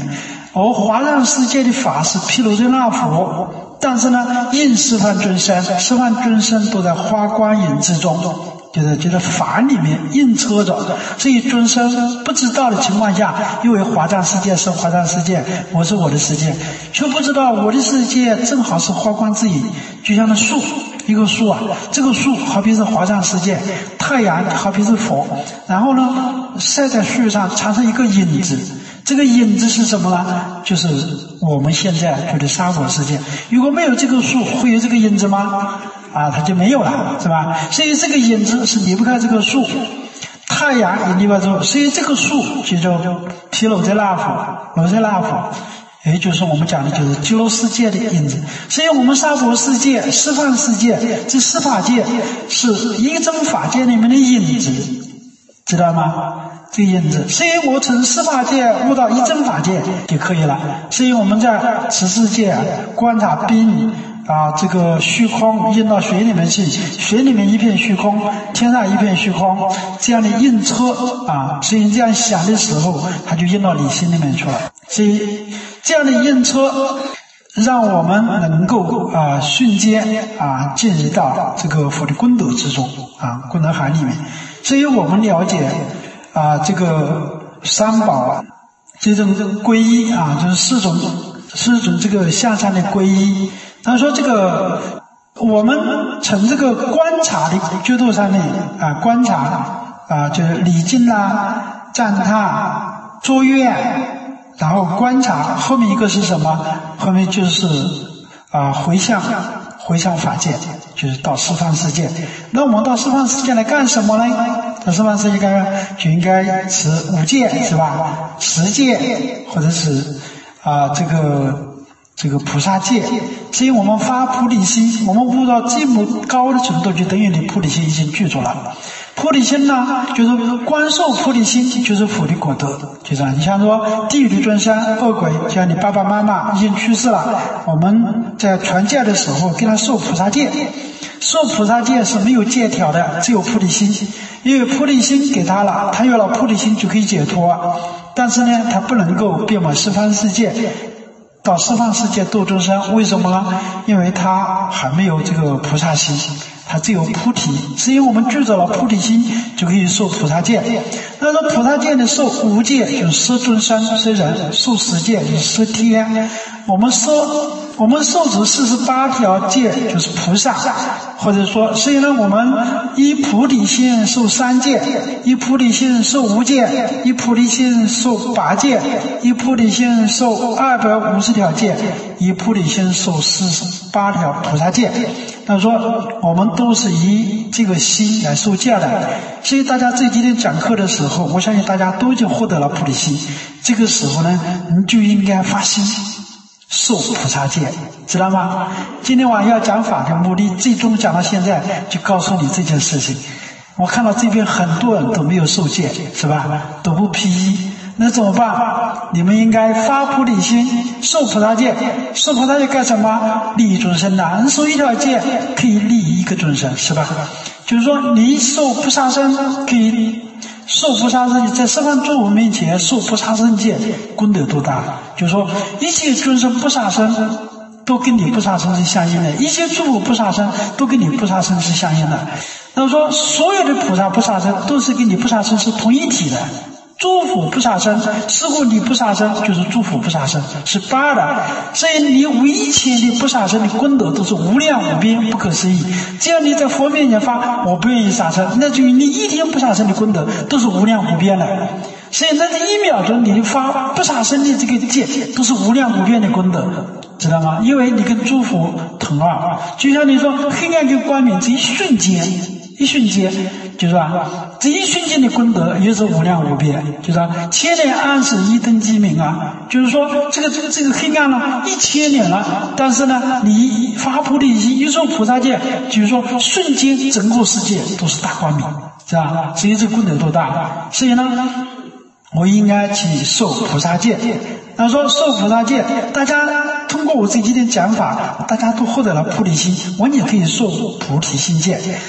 而华藏世界的法是毗卢遮那佛，但是呢，应十方尊身，十方尊身都在花光影之中，就是就在法里面映车着，所以尊身不知道的情况下，因为华藏世界是华藏世界，我是我的世界，却不知道我的世界正好是花光之影，就像那树，一个树啊，这个树好比是华藏世界，太阳好比是佛，然后呢晒在树上产生一个影子，这个影子是什么呢？就是我们现在觉得娑婆世界，如果没有这个树，会有这个影子吗？啊，它就没有了，是吧？所以这个影子是离不开这个树，太阳也离不开这个，所以这个树就叫毗卢遮那佛，卢遮那佛，也就是我们讲的就是极乐世界的影子。所以我们娑婆世界、十方世界，这十法界是一真法界里面的影子，知道吗？这个影子，所以我从十法界悟到一真法界就可以了。所以我们在此世界观察冰啊，这个虚空印到水里面去，水里面一片虚空，天上一片虚空，这样的印车啊，所以这样想的时候，它就印到你心里面去了。所以这样的印车，让我们能够啊瞬间啊进入到这个佛的功德之中啊，功德海里面。所以我们了解啊这个三宝这种皈依啊，就是四种四种这个向上的皈依。他说这个我们从这个观察的角度上面啊观察啊，就是礼敬啦、赞叹、作愿，然后观察后面一个是什么？后面就是啊回向回向法界，就是到十方世界。那我们到十方世界来干什么呢？到十方世界干就应该持五戒，是吧？十戒或者是啊这个这个菩萨戒。所以我们发菩提心，我们悟到这么高的程度，就等于你菩提心已经具足了。菩提心呢，就是观受菩提心，就是佛的果德。就这样，你像说地狱的众生、恶鬼，像你爸爸妈妈已经去世了，我们在传戒的时候给他受菩萨戒，受菩萨戒是没有戒条的，只有菩提心，因为菩提心给他了，他有了菩提心就可以解脱。但是呢，他不能够遍满十方世界。到十方世界度众生，为什么呢？因为他还没有这个菩萨心，他只有菩提。所以我们具足了菩提心，就可以受菩萨戒。那说菩萨戒呢，受五戒就是摄众生、摄人；受十戒就是摄天。我们受我们受持四十八条戒就是菩萨，或者说，所以呢，我们依菩提心受三戒，依菩提心受五戒，依菩提心受八戒，依菩提心受二百五十条戒，依菩提心受四十八条菩萨戒。他说我们都是以这个心来受戒的。所以大家这几天讲课的时候，我相信大家都已经获得了菩提心。这个时候呢，你就应该发心受菩萨戒，知道吗？今天晚上要讲法的目的，最终讲到现在就告诉你这件事情。我看到这边很多人都没有受戒，是吧？都不披衣，那怎么办？你们应该发菩提心，受菩萨戒。受菩萨戒干什么？利益众生呐！你受一条戒可以利益一个众生，是吧？就是说你受菩萨身可以受菩萨身，你在十方诸佛面前受菩萨身戒，功德多大？就是说一切众生菩萨身都跟你菩萨身是相应的，一切诸佛菩萨身都跟你菩萨身是相应的。那么说所有的菩萨菩萨身都是跟你菩萨身是同一体的。诸佛菩萨身是故你菩萨身就是诸佛菩萨身，是八的。所以你无一切的菩萨身的功德都是无量无边，不可思议。只要你在佛面前发我不愿意杀生，那就你一天菩萨身的功德都是无量无边的。所以在这一秒钟你发菩萨身的这个戒都是无量无边的功德，知道吗？因为你跟诸佛同二，就像你说黑暗跟光明这一瞬间，一瞬间就是吧，这一瞬间的功德也是无量无边，就是吧，千年安时一灯鸡鸣啊，就是说这个这个这个黑暗了一千年了，但是呢你发菩提心一受菩萨戒，就是说瞬间整个世界都是大光明，是吧？所以这功德多大。所以呢我应该去受菩萨戒。他说受菩萨戒，大家通过我这几天讲法，大家都获得了菩提心，我也可以受菩提心戒。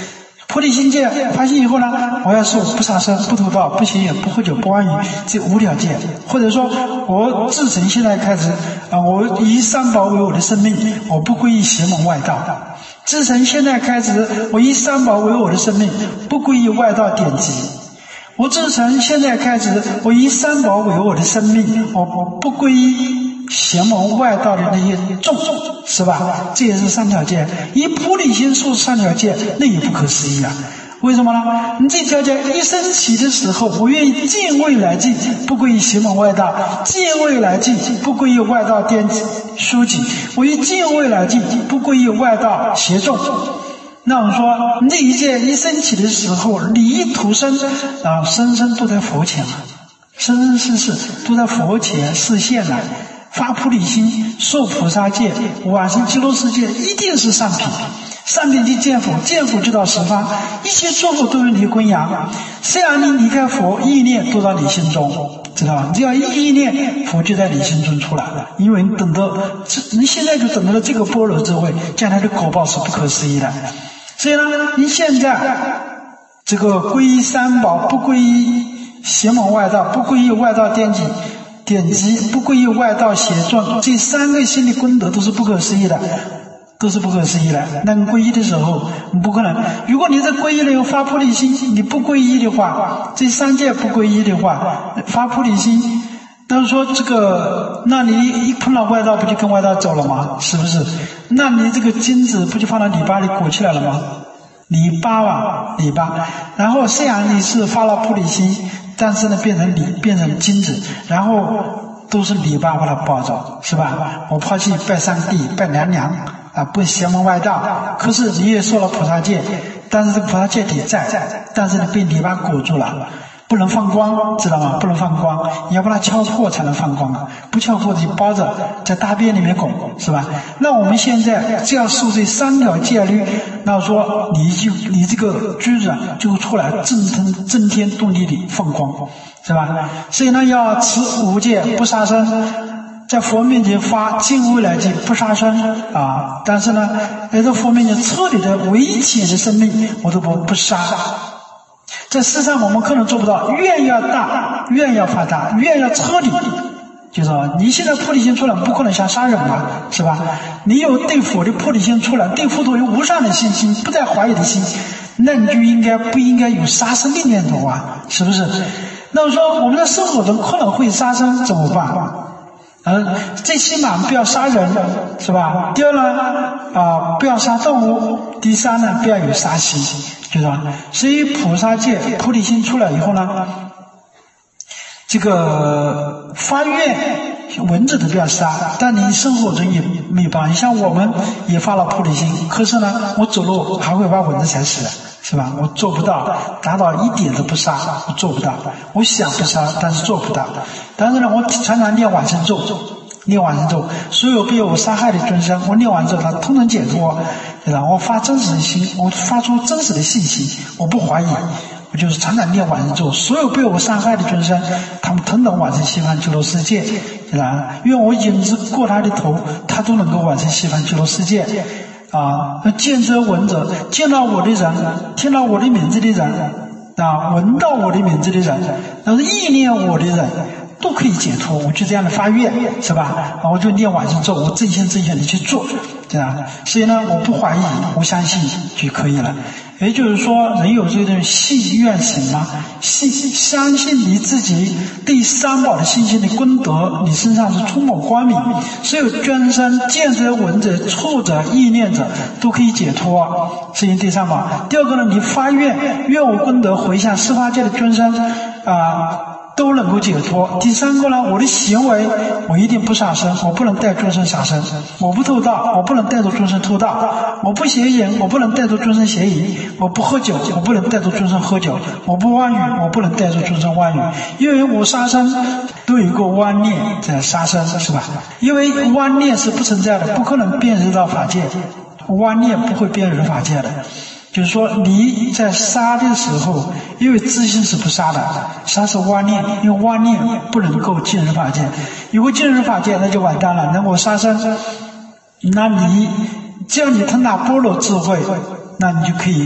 菩提心戒发心以后呢，我要是不杀生、不偷盗、不邪淫、不喝酒、不妄语，这五条戒。或者说我自从现在开始啊，我以三宝为我的生命，我不皈依邪门外道。自从现在开始，我以三宝为我的生命，不皈依外道典籍。我自从现在开始，我以三宝为我的生命，我不皈依邪门外道的那些众，是吧？这也是三条戒。以菩提心受三条戒，那也不可思议啊！为什么呢？你这条戒一升起的时候，我愿意尽未来际，不皈依邪门外道；尽未来际，不皈依外道典籍书籍；我以尽未来际，不皈依外道邪众。那我们说，那一戒一升起的时候，理一土生啊，生生都在佛前了，生生世世都在佛前示现了。发菩提心，受菩萨戒，往生极乐世界，一定是上品。上品即见佛，见佛就到十方，一切诸佛都有你供养。虽然你离开佛，意念都到你心中，知道吧？只要一意念，佛就在你心中出来了。因为你等到，你现在就等到了这个般若智慧，将来的果报是不可思议的。所以呢，你现在这个皈依三宝，不皈依邪门外道，不皈依外道典籍。典籍不皈依外道邪众，这三个心理功德都是不可思议的，都是不可思议的。那你皈依的时候，你不可能。如果你在皈依了有发菩提心，你不皈依的话，这三戒不皈依的话，发菩提心，但是说这个，那你一碰到外道，不就跟外道走了吗？是不是？那你这个金子不就放到篱笆里裹起来了吗？篱笆啊，篱笆。然后虽然你是发了菩提心，但是呢，变成礼，变成金子，然后都是篱笆把它包着，是吧？我抛弃拜上帝、拜娘娘啊，不邪门外道。可是你也受了菩萨戒，但是这个菩萨戒体在，但是呢，被篱笆裹住了，不能放光，知道吗？不能放光，你要把它敲破才能放光啊！不敲破就包着，在大便里面拱，是吧？那我们现在只要受这三条戒律，那说你就你这个居士就出来震天震天动地里放光，是吧？所以呢，要持五戒，不杀生，在佛面前发尽未来际，不杀生啊！但是呢，在这佛面前彻底的危险的生命，我都不不杀。在世上我们可能做不到，愿要大，愿要发大，愿要彻底。就是说，你现在菩提心出来，不可能想杀人嘛，是吧？你有对佛的菩提心出来，对佛陀有无上的信心，不再怀疑的心，那你就应该不应该有杀生的念头啊？是不是？那么说，我们在生活中可能会杀生，怎么办？嗯，最起码不要杀人，是吧？第二呢，啊，不要杀动物。第三呢，不要有杀心，就是吧？所以菩萨戒、菩提心出来以后呢，这个发愿蚊子都不要杀，但你生活中也没有办法。你像我们也发了菩提心，可是呢，我走路还会把蚊子踩死，是吧？我做不到达到一点都不杀，我做不到。我想不杀，但是做不到。但是呢，我常常念往生咒，念往生咒，所有被我杀害的众生，我念完之后，他通通解脱，对吧？我发真实的心，我发出真实的信心，我不怀疑。我就是常常念往生咒，所有被我伤害的众生，他们同等往生西方极乐世界，对吧？因为我影子过他的头，他都能够往生西方极乐世界。啊，见者闻者，见到我的人，听到我的名字的人，啊，闻到我的名字的人，但是意念我的人，都可以解脱。我就这样的发愿，是吧？啊，我就念往生咒，我真心真意的去做，对吧？所以呢，我不怀疑，我相信就可以了。也就是说，人有这种信愿行嘛，信相信你自己对三宝的信心的功德，你身上是充满光明，所有捐生、见者、闻者、触者、意念者都可以解脱，是因第三宝。第二个呢，你发愿，愿我功德回向十法界的众生啊。都能够解脱。第三个呢，我的行为我一定不杀生，我不能带众生杀生；我不偷盗，我不能带着众生偷盗；我不邪淫，我不能带着众生邪淫；我不喝酒，我不能带着众生喝酒；我不妄语，我不能带着众生妄语。因为我杀生都有一个妄念在杀生，是吧？因为妄念是不存在的，不可能辨识到法界，妄念不会辨识法界的。就是说你在杀的时候，因为自信是不杀的，杀是妄念，因为妄念不能够进入法界。如果进入法界，那就完蛋了。那我杀生，那你只要你通达般若智慧，那你就可以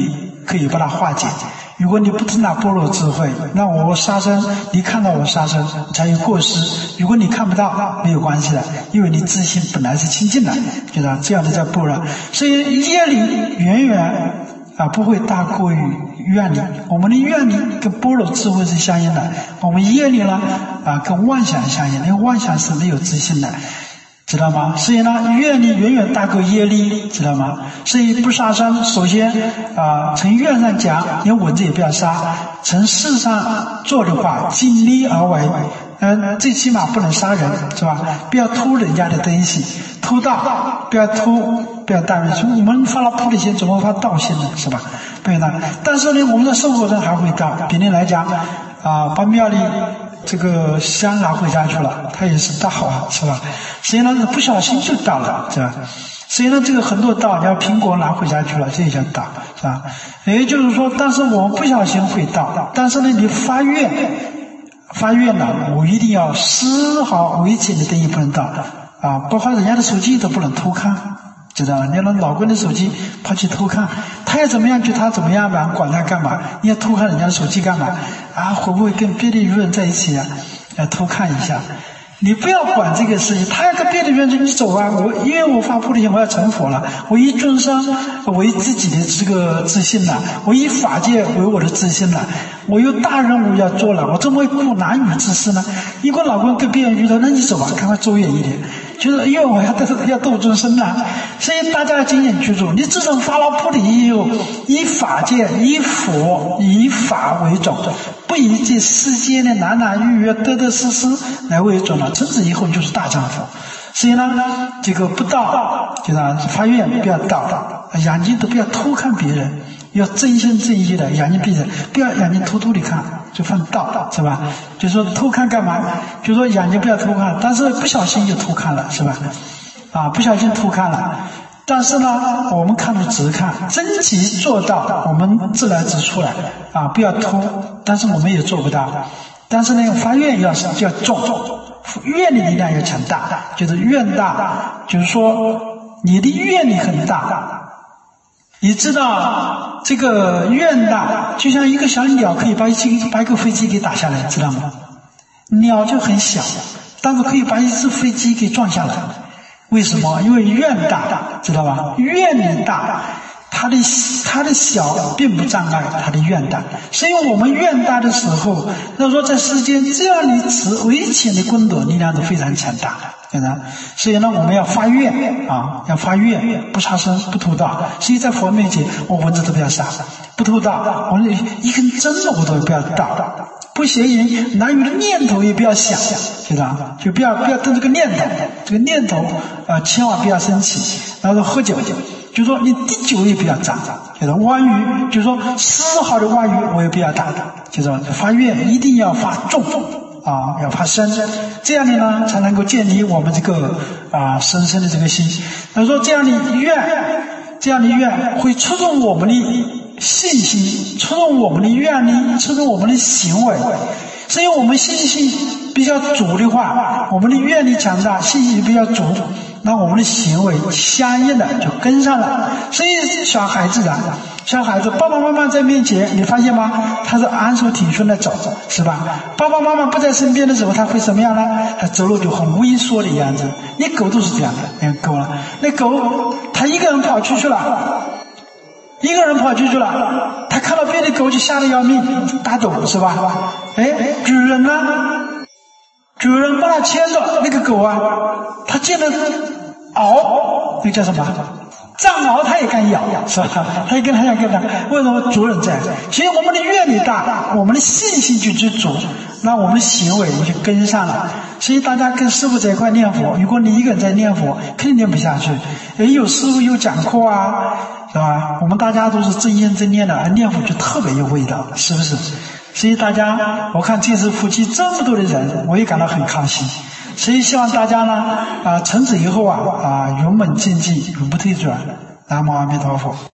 可以把它化解。如果你不听那般若智慧，那我杀生，你看到我杀生才有过失。如果你看不到，没有关系的，因为你自信本来是清净的，觉得这样的叫般若。所以业力远远啊不会大过于愿力。我们的愿力跟般若智慧是相应的，我们业力呢啊跟妄想相应，因为妄想是没有自信的。知道吗？所以呢，愿力远远大过业力，知道吗？所以不杀生，首先啊、呃，从愿上讲，连蚊子也不要杀；从事上做的话，尽力而为，嗯，最起码不能杀人，是吧？不要偷人家的东西，偷盗，不要偷，不要盗人。所以我们发了菩提心，怎么发盗心呢？是吧？不要盗。但是呢，我们在生活中还会盗。比例来讲，啊、呃，把庙里这个香拿回家去了，他也是盗啊，是吧？所以呢，不小心就盗了，是吧？所以呢，这个很多盗，你要苹果拿回家去了，这也叫盗，是吧？也就是说，但是我们不小心会盗，但是呢，你发愿，发愿了，我一定要丝毫违禁的东西不能盗啊，包括人家的手机都不能偷看。知道吗？你让老公的手机跑去偷看，他要怎么样就他怎么样吧，管他干嘛？你要偷看人家的手机干嘛？啊，会不会跟别的女人在一起啊？要偷看一下，你不要管这个事情。他要跟别的女人你走啊，我因为我发菩提心，我要成佛了，我以众生为自己的这个自信了，我以法界为我的自信了，我有大任务要做了，我怎么会顾男女之事呢？如果老公跟别人遇到，那你走吧，赶快走远一点。就是因为我要度要度众生啊，所以大家要谨慎居住。你自从发了菩提以后，以法界、以佛、以法为种，不以这世间的男男女女、得得失失来为种了。从此以后就是大丈夫。所以呢，这个不盗，就是发愿不要盗，眼睛都不要偷看别人，要真心真意的眼睛闭着，不要眼睛偷偷的看，就犯盗，是吧？就说偷看干嘛？就说眼睛不要偷看，但是不小心就偷看了，是吧？啊，不小心偷看了，但是呢，我们看着直看，真其做到，我们自来直出来啊，不要偷，但是我们也做不到。但是呢，发愿要是要重，愿力力量要强大，就是愿大，就是说你的愿力很大。你知道这个愿大，就像一个小鸟可以把一只把一个飞机给打下来，知道吗？鸟就很小，但是可以把一只飞机给撞下来。为什么？因为愿大，知道吧？愿力大，它的它的小并不障碍它的愿大。所以我们愿大的时候，那说在世间只要你持微浅的功德，力量都非常强大。所以呢，我们要发愿啊，要发愿，不杀生，不偷盗。所以在佛面前，我蚊子都不要杀，不偷盗，我一根针我都不要盗，不邪淫，男女的念头也不要想，知道吧？就不要不要动这个念头，这个念头啊、呃，千万不要生起。然后喝酒，就说你滴酒也不要沾，就是妄语，就说丝毫的妄语我也不要打，就是发愿一定要发重。啊，要发深，这样的呢才能够建立我们这个啊深深的这个心。他说这样的愿，这样的愿会促动我们的信心，促动我们的愿力，促动我们的行为。所以我们信心比较足的话，我们的愿力强大，信心比较足，那我们的行为相应的就跟上了。所以小孩子啊，小孩子爸爸妈妈在面前，你发现吗？他是安守挺顺的走，是吧？爸爸妈妈不在身边的时候，他会什么样呢？他走路就很畏缩的样子。你狗都是这样的，你看狗了，那狗他一个人跑出去了，一个人跑出去了，他看到别的狗就吓得要命，打抖，是吧？哎，主人呢？主人把他牵着，那个狗啊，他见了獒，那叫什么？藏獒他也敢咬，是吧？他也跟他想跟他，为什么主人在？所以我们的愿力大，我们的信心就知足，那我们的行为就跟上了。所以大家跟师父在一块念佛，如果你一个人在念佛，肯定念不下去。也有师父有讲课啊，是吧？我们大家都是真心真念的，念佛就特别有味道，是不是？所以大家，我看这次夫妻这么多的人，我也感到很开心。所以希望大家呢，啊、呃，从此以后啊，啊、呃，勇猛精进，永不退转。南无阿弥陀佛。